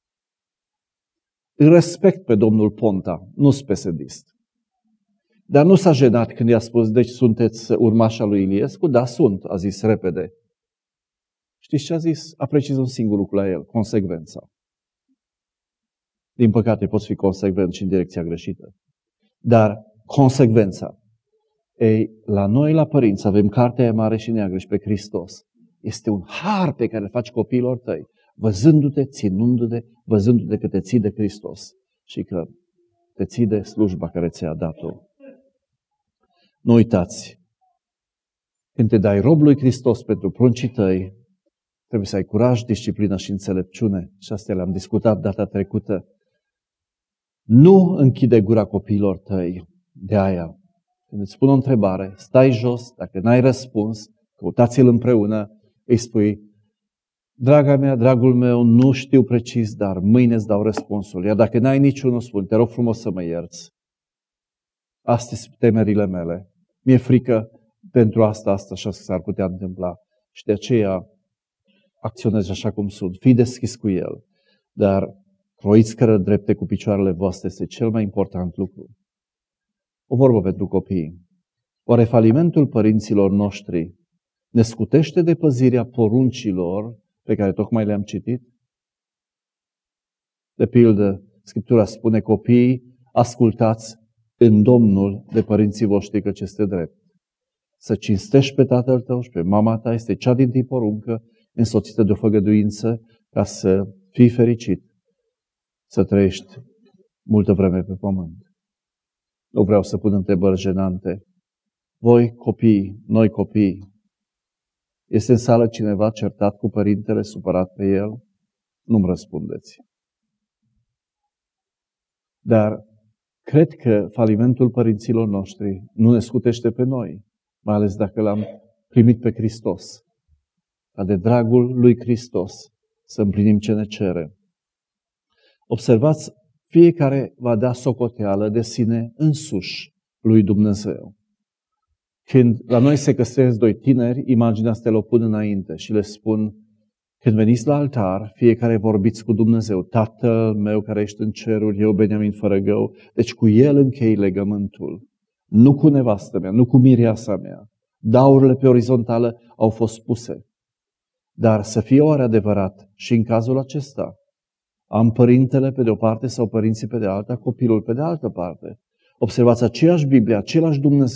Îl respect pe domnul Ponta, nu-s PSD-ist. Dar nu s-a jenat când i-a spus, deci sunteți urmașa lui Iliescu? Da, sunt, a zis repede. Știți ce a zis? A precizat un singur lucru la el, consecvența. Din păcate poți fi consecvent și în direcția greșită. Dar consecvența. Ei, la noi, la părinți, avem cartea mare și neagră și pe Hristos. Este un har pe care îl faci copiilor tăi, văzându-te, ținându-te, văzându-te că te ții de Hristos și că te ții de slujba care ți-a dat-o. Nu uitați, când te dai rob lui Hristos pentru pruncii tăi, trebuie să ai curaj, disciplină și înțelepciune. Și astea le-am discutat data trecută. Nu închide gura copiilor tăi de aia. Când îți spun o întrebare, stai jos, dacă n-ai răspuns, căutați-l împreună, îi spui, draga mea, dragul meu, nu știu precis, dar mâine îți dau răspunsul. Iar dacă n-ai niciunul, spun, te rog frumos să mă ierți. Astea sunt temerile mele. Mi-e frică pentru asta așa s-ar putea întâmpla. Și de aceea acționez așa cum sunt. Fii deschis cu el. Dar croiți cără drepte cu picioarele voastre este cel mai important lucru. O vorbă pentru copii. Oare falimentul părinților noștri ne scutește de păzirea poruncilor pe care tocmai le-am citit? De pildă, Scriptura spune copiii, ascultați în Domnul de părinții voștri căci este drept. Să cinstești pe tatăl tău și pe mama ta este cea dintâi poruncă, însoțită de o făgăduință ca să fii fericit, să trăiești multă vreme pe pământ. Nu vreau să pun întrebări jenante. Voi copii, noi copii, este în sală cineva certat cu părintele, supărat pe el? Nu-mi răspundeți. Dar cred că falimentul părinților noștri nu ne scutește pe noi, mai ales dacă l-am primit pe Hristos. Ca de dragul lui Hristos să împlinim ce ne cere. Observați, fiecare va da socoteală de sine însuși lui Dumnezeu. Când la noi se căsătoresc doi tineri, imaginea asta le-o pun înainte și le spun, când veniți la altar, fiecare vorbiți cu Dumnezeu, Tatăl meu care ești în ceruri, eu Beniamin Fărăgău, deci cu El închei legământul. Nu cu nevastă mea, nu cu mireasa mea. Daururile pe orizontală au fost puse. Dar să fie oare adevărat și în cazul acesta, am părintele pe de o parte sau părinții pe de alta, copilul pe de altă parte. Observați, aceeași Biblie, același Dumnezeu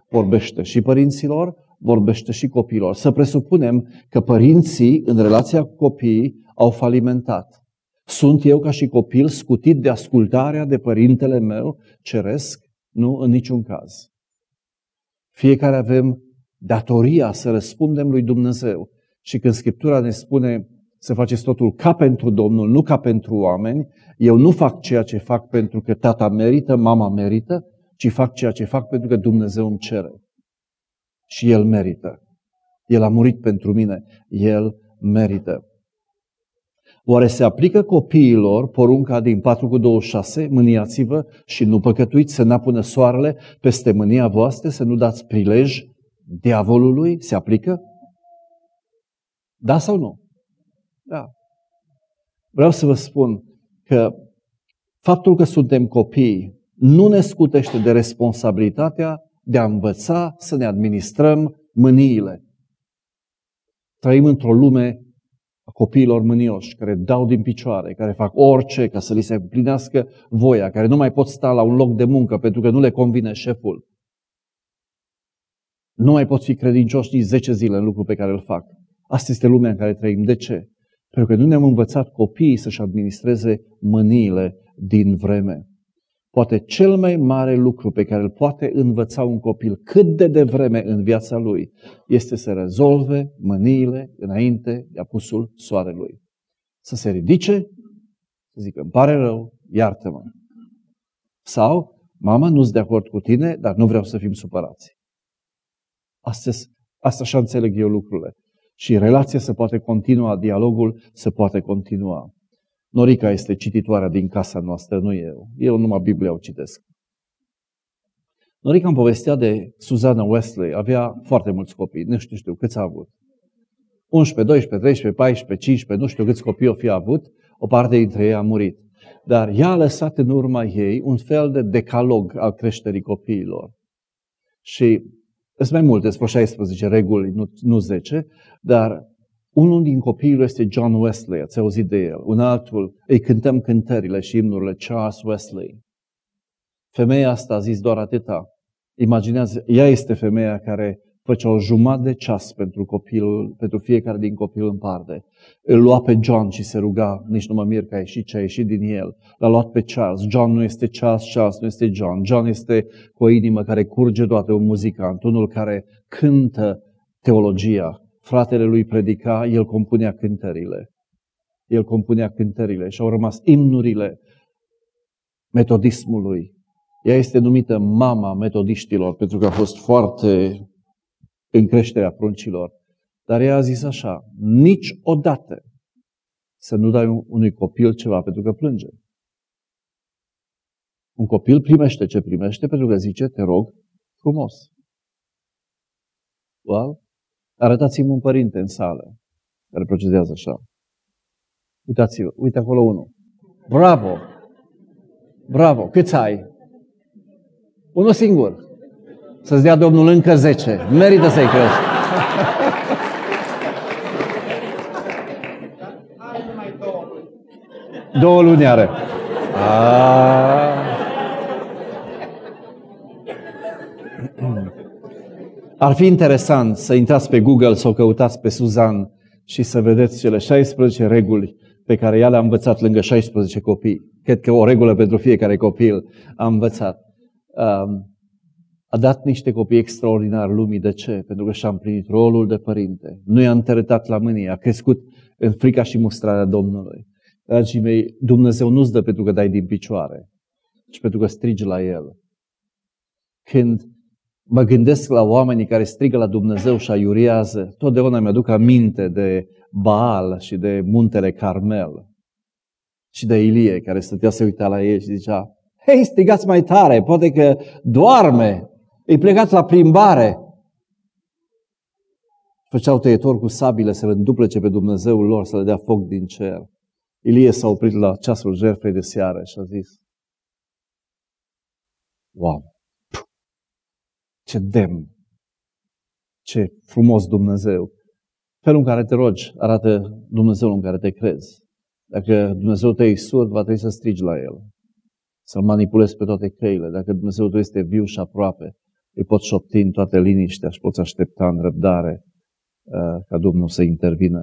vorbește și părinților, vorbește și copiilor. Să presupunem că părinții, în relația cu copiii, au falimentat. Sunt eu ca și copil scutit de ascultarea de părintele meu ceresc? Nu, în niciun caz. Fiecare avem datoria să răspundem lui Dumnezeu. Și când Scriptura ne spune să faceți totul ca pentru Domnul, nu ca pentru oameni, eu nu fac ceea ce fac pentru că tata merită, mama merită, ci fac ceea ce fac pentru că Dumnezeu îmi cere. Și El merită. El a murit pentru mine. El merită. Oare se aplică copiilor porunca din 4:26, mâniați-vă și nu păcătuiți, să n-apună soarele peste mânia voastră, să nu dați prilej diavolului? Se aplică? Da sau nu? Da. Vreau să vă spun că faptul că suntem copii nu ne scutește de responsabilitatea de a învăța să ne administrăm mâniile. Trăim într-o lume a copiilor mânioși, care dau din picioare, care fac orice ca să li se împlinească voia, care nu mai pot sta la un loc de muncă pentru că nu le convine șeful. Nu mai pot fi credincioși nici 10 zile în lucrul pe care îl fac. Asta este lumea în care trăim. De ce? Pentru că nu ne-am învățat copiii să-și administreze mâniile din vreme. Poate cel mai mare lucru pe care îl poate învăța un copil cât de devreme în viața lui este să rezolve mâniile înainte de apusul soarelui. Să se ridice, să zică, îmi pare rău, iartă-mă. Sau, mama, nu-s de acord cu tine, dar nu vreau să fim supărați. Asta așa înțeleg eu lucrurile. Și relația se poate continua, dialogul se poate continua. Norica este cititoarea din casa noastră, nu eu. Eu numai Biblia o citesc. Norica îmi povestea de Susanna Wesley. Avea foarte mulți copii. Nu știu câți a avut. 11, 12, 13, 14, 15, nu știu câți copii o fi avut. O parte dintre ei a murit. Dar ea a lăsat în urma ei un fel de decalog al creșterii copiilor. Și sunt mai multe, sunt 16 reguli, nu 10, dar unul din copiii este John Wesley, ați auzit de el. Un altul, îi cântăm cântările și imnurile, Charles Wesley. Femeia asta a zis doar atâta. Imaginează, ea este femeia care făcea o jumătate de ceas pentru fiecare din copil în parte. Îl lua pe John și se ruga, nici nu mă mir că a ieșit ce a ieșit din el. L-a luat pe Charles. John nu este Charles, Charles nu este John. John este cu o inimă care curge toate, un muzicant, unul care cântă teologia. Fratele lui predica, el compunea cântările. El compunea cântările și au rămas imnurile metodismului. Ea este numită mama metodiștilor pentru că a fost foarte în creșterea pruncilor. Dar ea a zis așa, niciodată să nu dai unui copil ceva pentru că plânge. Un copil primește ce primește pentru că zice, te rog frumos. Well? Arătați-mi un părinte în sală care procedează așa. Uitați-vă, uite acolo unul. Bravo! Bravo! Câți ai? Unul singur. Să-ți dea Domnul încă 10. Merită să-i crești. Două luni are. Ar fi interesant să intrați pe Google, să o căutați pe Suzanne și să vedeți cele 16 reguli pe care ea le-a învățat lângă 16 copii. Cred că o regulă pentru fiecare copil a învățat. A dat niște copii extraordinari lumii. De ce? Pentru că și-a împlinit rolul de părinte. Nu i-a întărătat la mânie, a crescut în frica și mustrarea Domnului. Dragii mei, Dumnezeu nu-ți dă pentru că dai din picioare, ci pentru că strigi la El. Când mă gândesc la oamenii care strigă la Dumnezeu și aiurează, totdeauna mi-aduc aminte de Baal și de muntele Carmel și de Ilie, care stătea să uita la ei și zicea, hei, strigați mai tare, poate că doarme, îi plecați la plimbare. Făceau tăietori cu sabile să le înduplece pe Dumnezeul lor, să le dea foc din cer. Ilie s-a oprit la ceasul jertfei de seară și a zis, wow, ce demn, ce frumos Dumnezeu. Felul în care te rogi arată Dumnezeul în care te crezi. Dacă Dumnezeu te-i surd, va trebui să strigi la El, să-L manipulezi pe toate căile. Dacă Dumnezeu tău este viu și aproape, îi poți șopti în toată liniștea și poți aștepta în răbdare ca Domnul să intervină.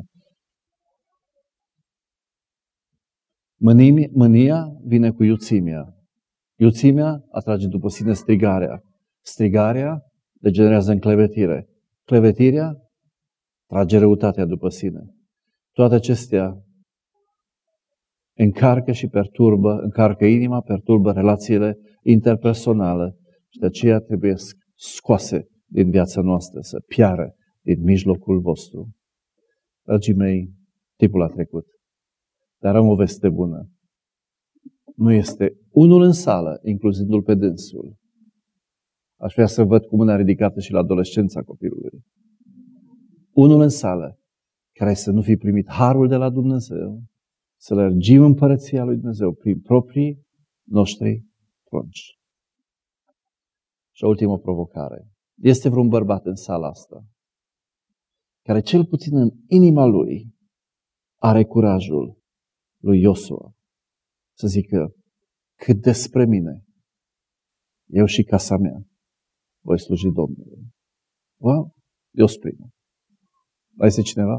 Mânia vine cu iuțimea. Iuțimea atrage după sine strigarea. Strigarea degenerează în clevetire. Clevetirea trage răutatea după sine. Toate acestea încarcă și perturbă, încarcă inima, perturbă relațiile interpersonale și de aceea trebuie scoase din viața noastră, să piară din mijlocul vostru. Dragii mei, timpul a trecut. Dar am o veste bună. Nu este unul în sală, incluzându-l pe dânsul. Aș vrea să văd cu mâna ridicată și la adolescența copilului. Unul în sală, care să nu fi primit harul de la Dumnezeu, să lărgim împărăția lui Dumnezeu prin proprii noștri prunci. Și o ultimă provocare. Este vreun bărbat în sala asta care cel puțin în inima lui are curajul lui Iosua să zică: cât despre mine, eu și casa mea voi sluji Domnului. Wow, eu sprijin. Mai este cineva?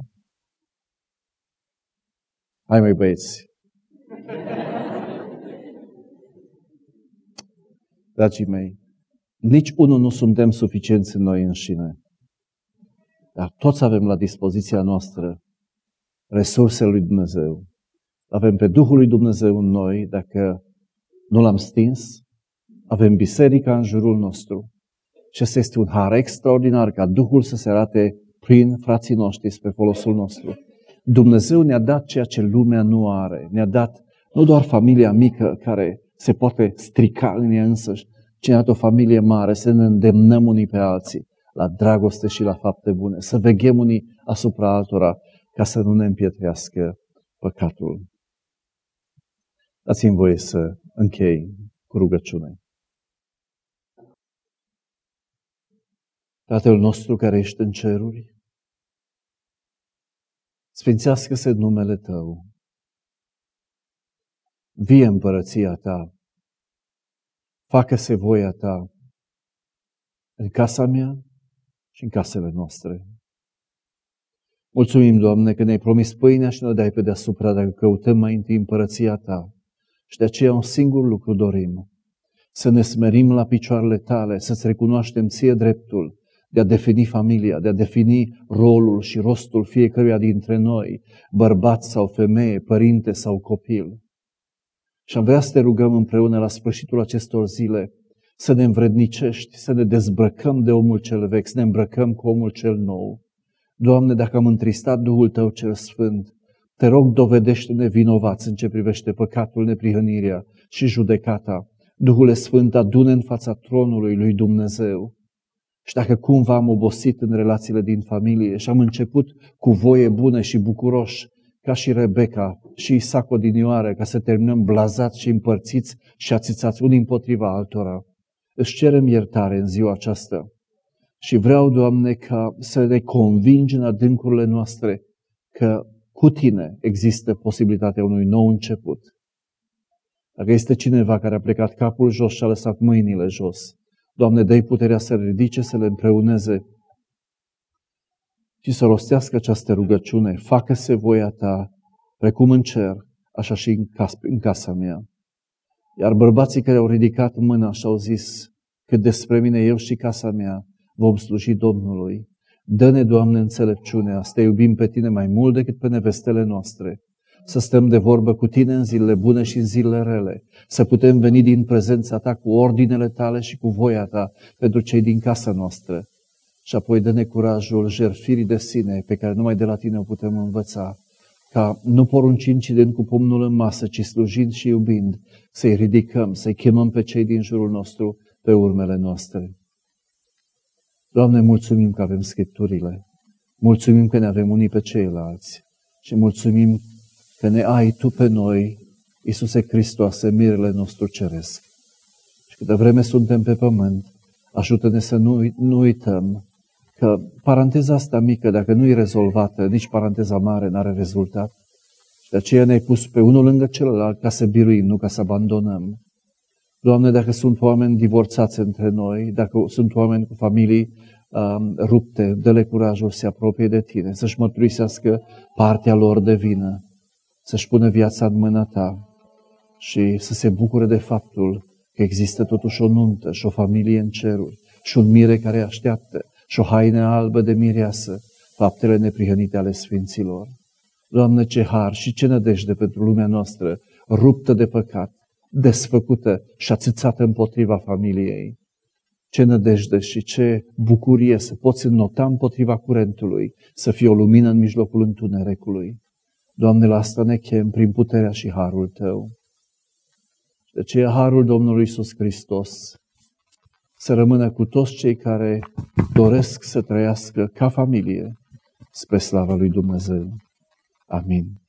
Hai mai băieți. Dragii mei, nici unul nu suntem suficienți în noi înșine. Dar toți avem la dispoziția noastră resursele lui Dumnezeu. Avem pe Duhul lui Dumnezeu în noi, dacă nu l-am stins, avem biserica în jurul nostru. Și ăsta este un har extraordinar ca Duhul să se arate prin frații noștri spre folosul nostru. Dumnezeu ne-a dat ceea ce lumea nu are. Ne-a dat nu doar familia mică care se poate strica în ea însăși, ci ne-a dat o familie mare, să ne îndemnăm unii pe alții la dragoste și la fapte bune, să veghem unii asupra altora ca să nu ne împietrească păcatul. Dați-mi voie să închei cu rugăciune. Tatăl nostru care ești în ceruri, sfințească-se numele Tău. Vie împărăția Ta. Facă-se voia Ta în casa mea și în casele noastre. Mulțumim, Doamne, că ne-ai promis pâinea și ne-o dai pe deasupra dacă căutăm mai întâi împărăția Ta. Și de aceea un singur lucru dorim: să ne smerim la picioarele Tale, să-ți recunoaștem Ție dreptul de a defini familia, de a defini rolul și rostul fiecăruia dintre noi, bărbat sau femeie, părinte sau copil. Și am vrea să Te rugăm împreună la sfârșitul acestor zile să ne învrednicești, să ne dezbrăcăm de omul cel vechi, să ne îmbrăcăm cu omul cel nou. Doamne, dacă am întristat Duhul Tău cel Sfânt, Te rog, dovedește-ne vinovați în ce privește păcatul, neprihănirea și judecata. Duhule Sfânt, adune în fața tronului lui Dumnezeu. Și dacă cumva am obosit în relațiile din familie și am început cu voie bună și bucuroși, ca și Rebecca și Isaac odinioară, ca să terminăm blazați și împărțiți și ațițați unii împotriva altora, îți cerem iertare în ziua aceasta. Și vreau, Doamne, ca să ne convingi în adâncurile noastre că cu Tine există posibilitatea unui nou început. Dacă este cineva care a plecat capul jos și a lăsat mâinile jos, Doamne, dă-i puterea să le ridice, să le împreuneze și să rostească această rugăciune: facă-se voia Ta, precum în cer, așa și în casa mea. Iar bărbații care au ridicat mâna și au zis: cât despre mine, eu și casa mea vom sluji Domnului. Dă-ne, Doamne, înțelepciunea, să Te iubim pe Tine mai mult decât pe nevestele noastre, să stăm de vorbă cu Tine în zilele bune și în zilele rele, să putem veni din prezența Ta cu ordinele Tale și cu voia Ta pentru cei din casa noastră. Și apoi dă-ne curajul jertfirii de sine pe care numai de la Tine o putem învăța, ca nu poruncind ci dând cu pumnul în masă, ci slujind și iubind, să-i ridicăm, să-i chemăm pe cei din jurul nostru pe urmele noastre. Doamne, mulțumim că avem Scripturile, mulțumim că ne avem unii pe ceilalți și mulțumim că ne ai Tu pe noi, Iisuse Hristoase, mirele nostru ceresc. Și câtă vreme suntem pe pământ, ajută-ne să nu uităm că paranteza asta mică, dacă nu e rezolvată, nici paranteza mare n-are rezultat. Și de aceea ne-ai pus pe unul lângă celălalt ca să biruim, nu ca să abandonăm. Doamne, dacă sunt oameni divorțați între noi, dacă sunt oameni cu familii rupte, dă-le curajul să se apropie de Tine, să-și mărturisească partea lor de vină, să-și pună viața în mâna Ta și să se bucure de faptul că există totuși o nuntă și o familie în ceruri și un mire care așteaptă și o haină albă de mireasă, faptele neprihănite ale Sfinților. Doamne, ce har și ce nădejde pentru lumea noastră, ruptă de păcat, desfăcută și ațățată împotriva familiei. Ce nădejde și ce bucurie să poți înnota împotriva curentului, să fie o lumină în mijlocul întunericului. Doamne, la asta ne chem prin puterea și harul Tău. De aceea harul Domnului Iisus Hristos să rămână cu toți cei care doresc să trăiască ca familie spre slava lui Dumnezeu. Amin.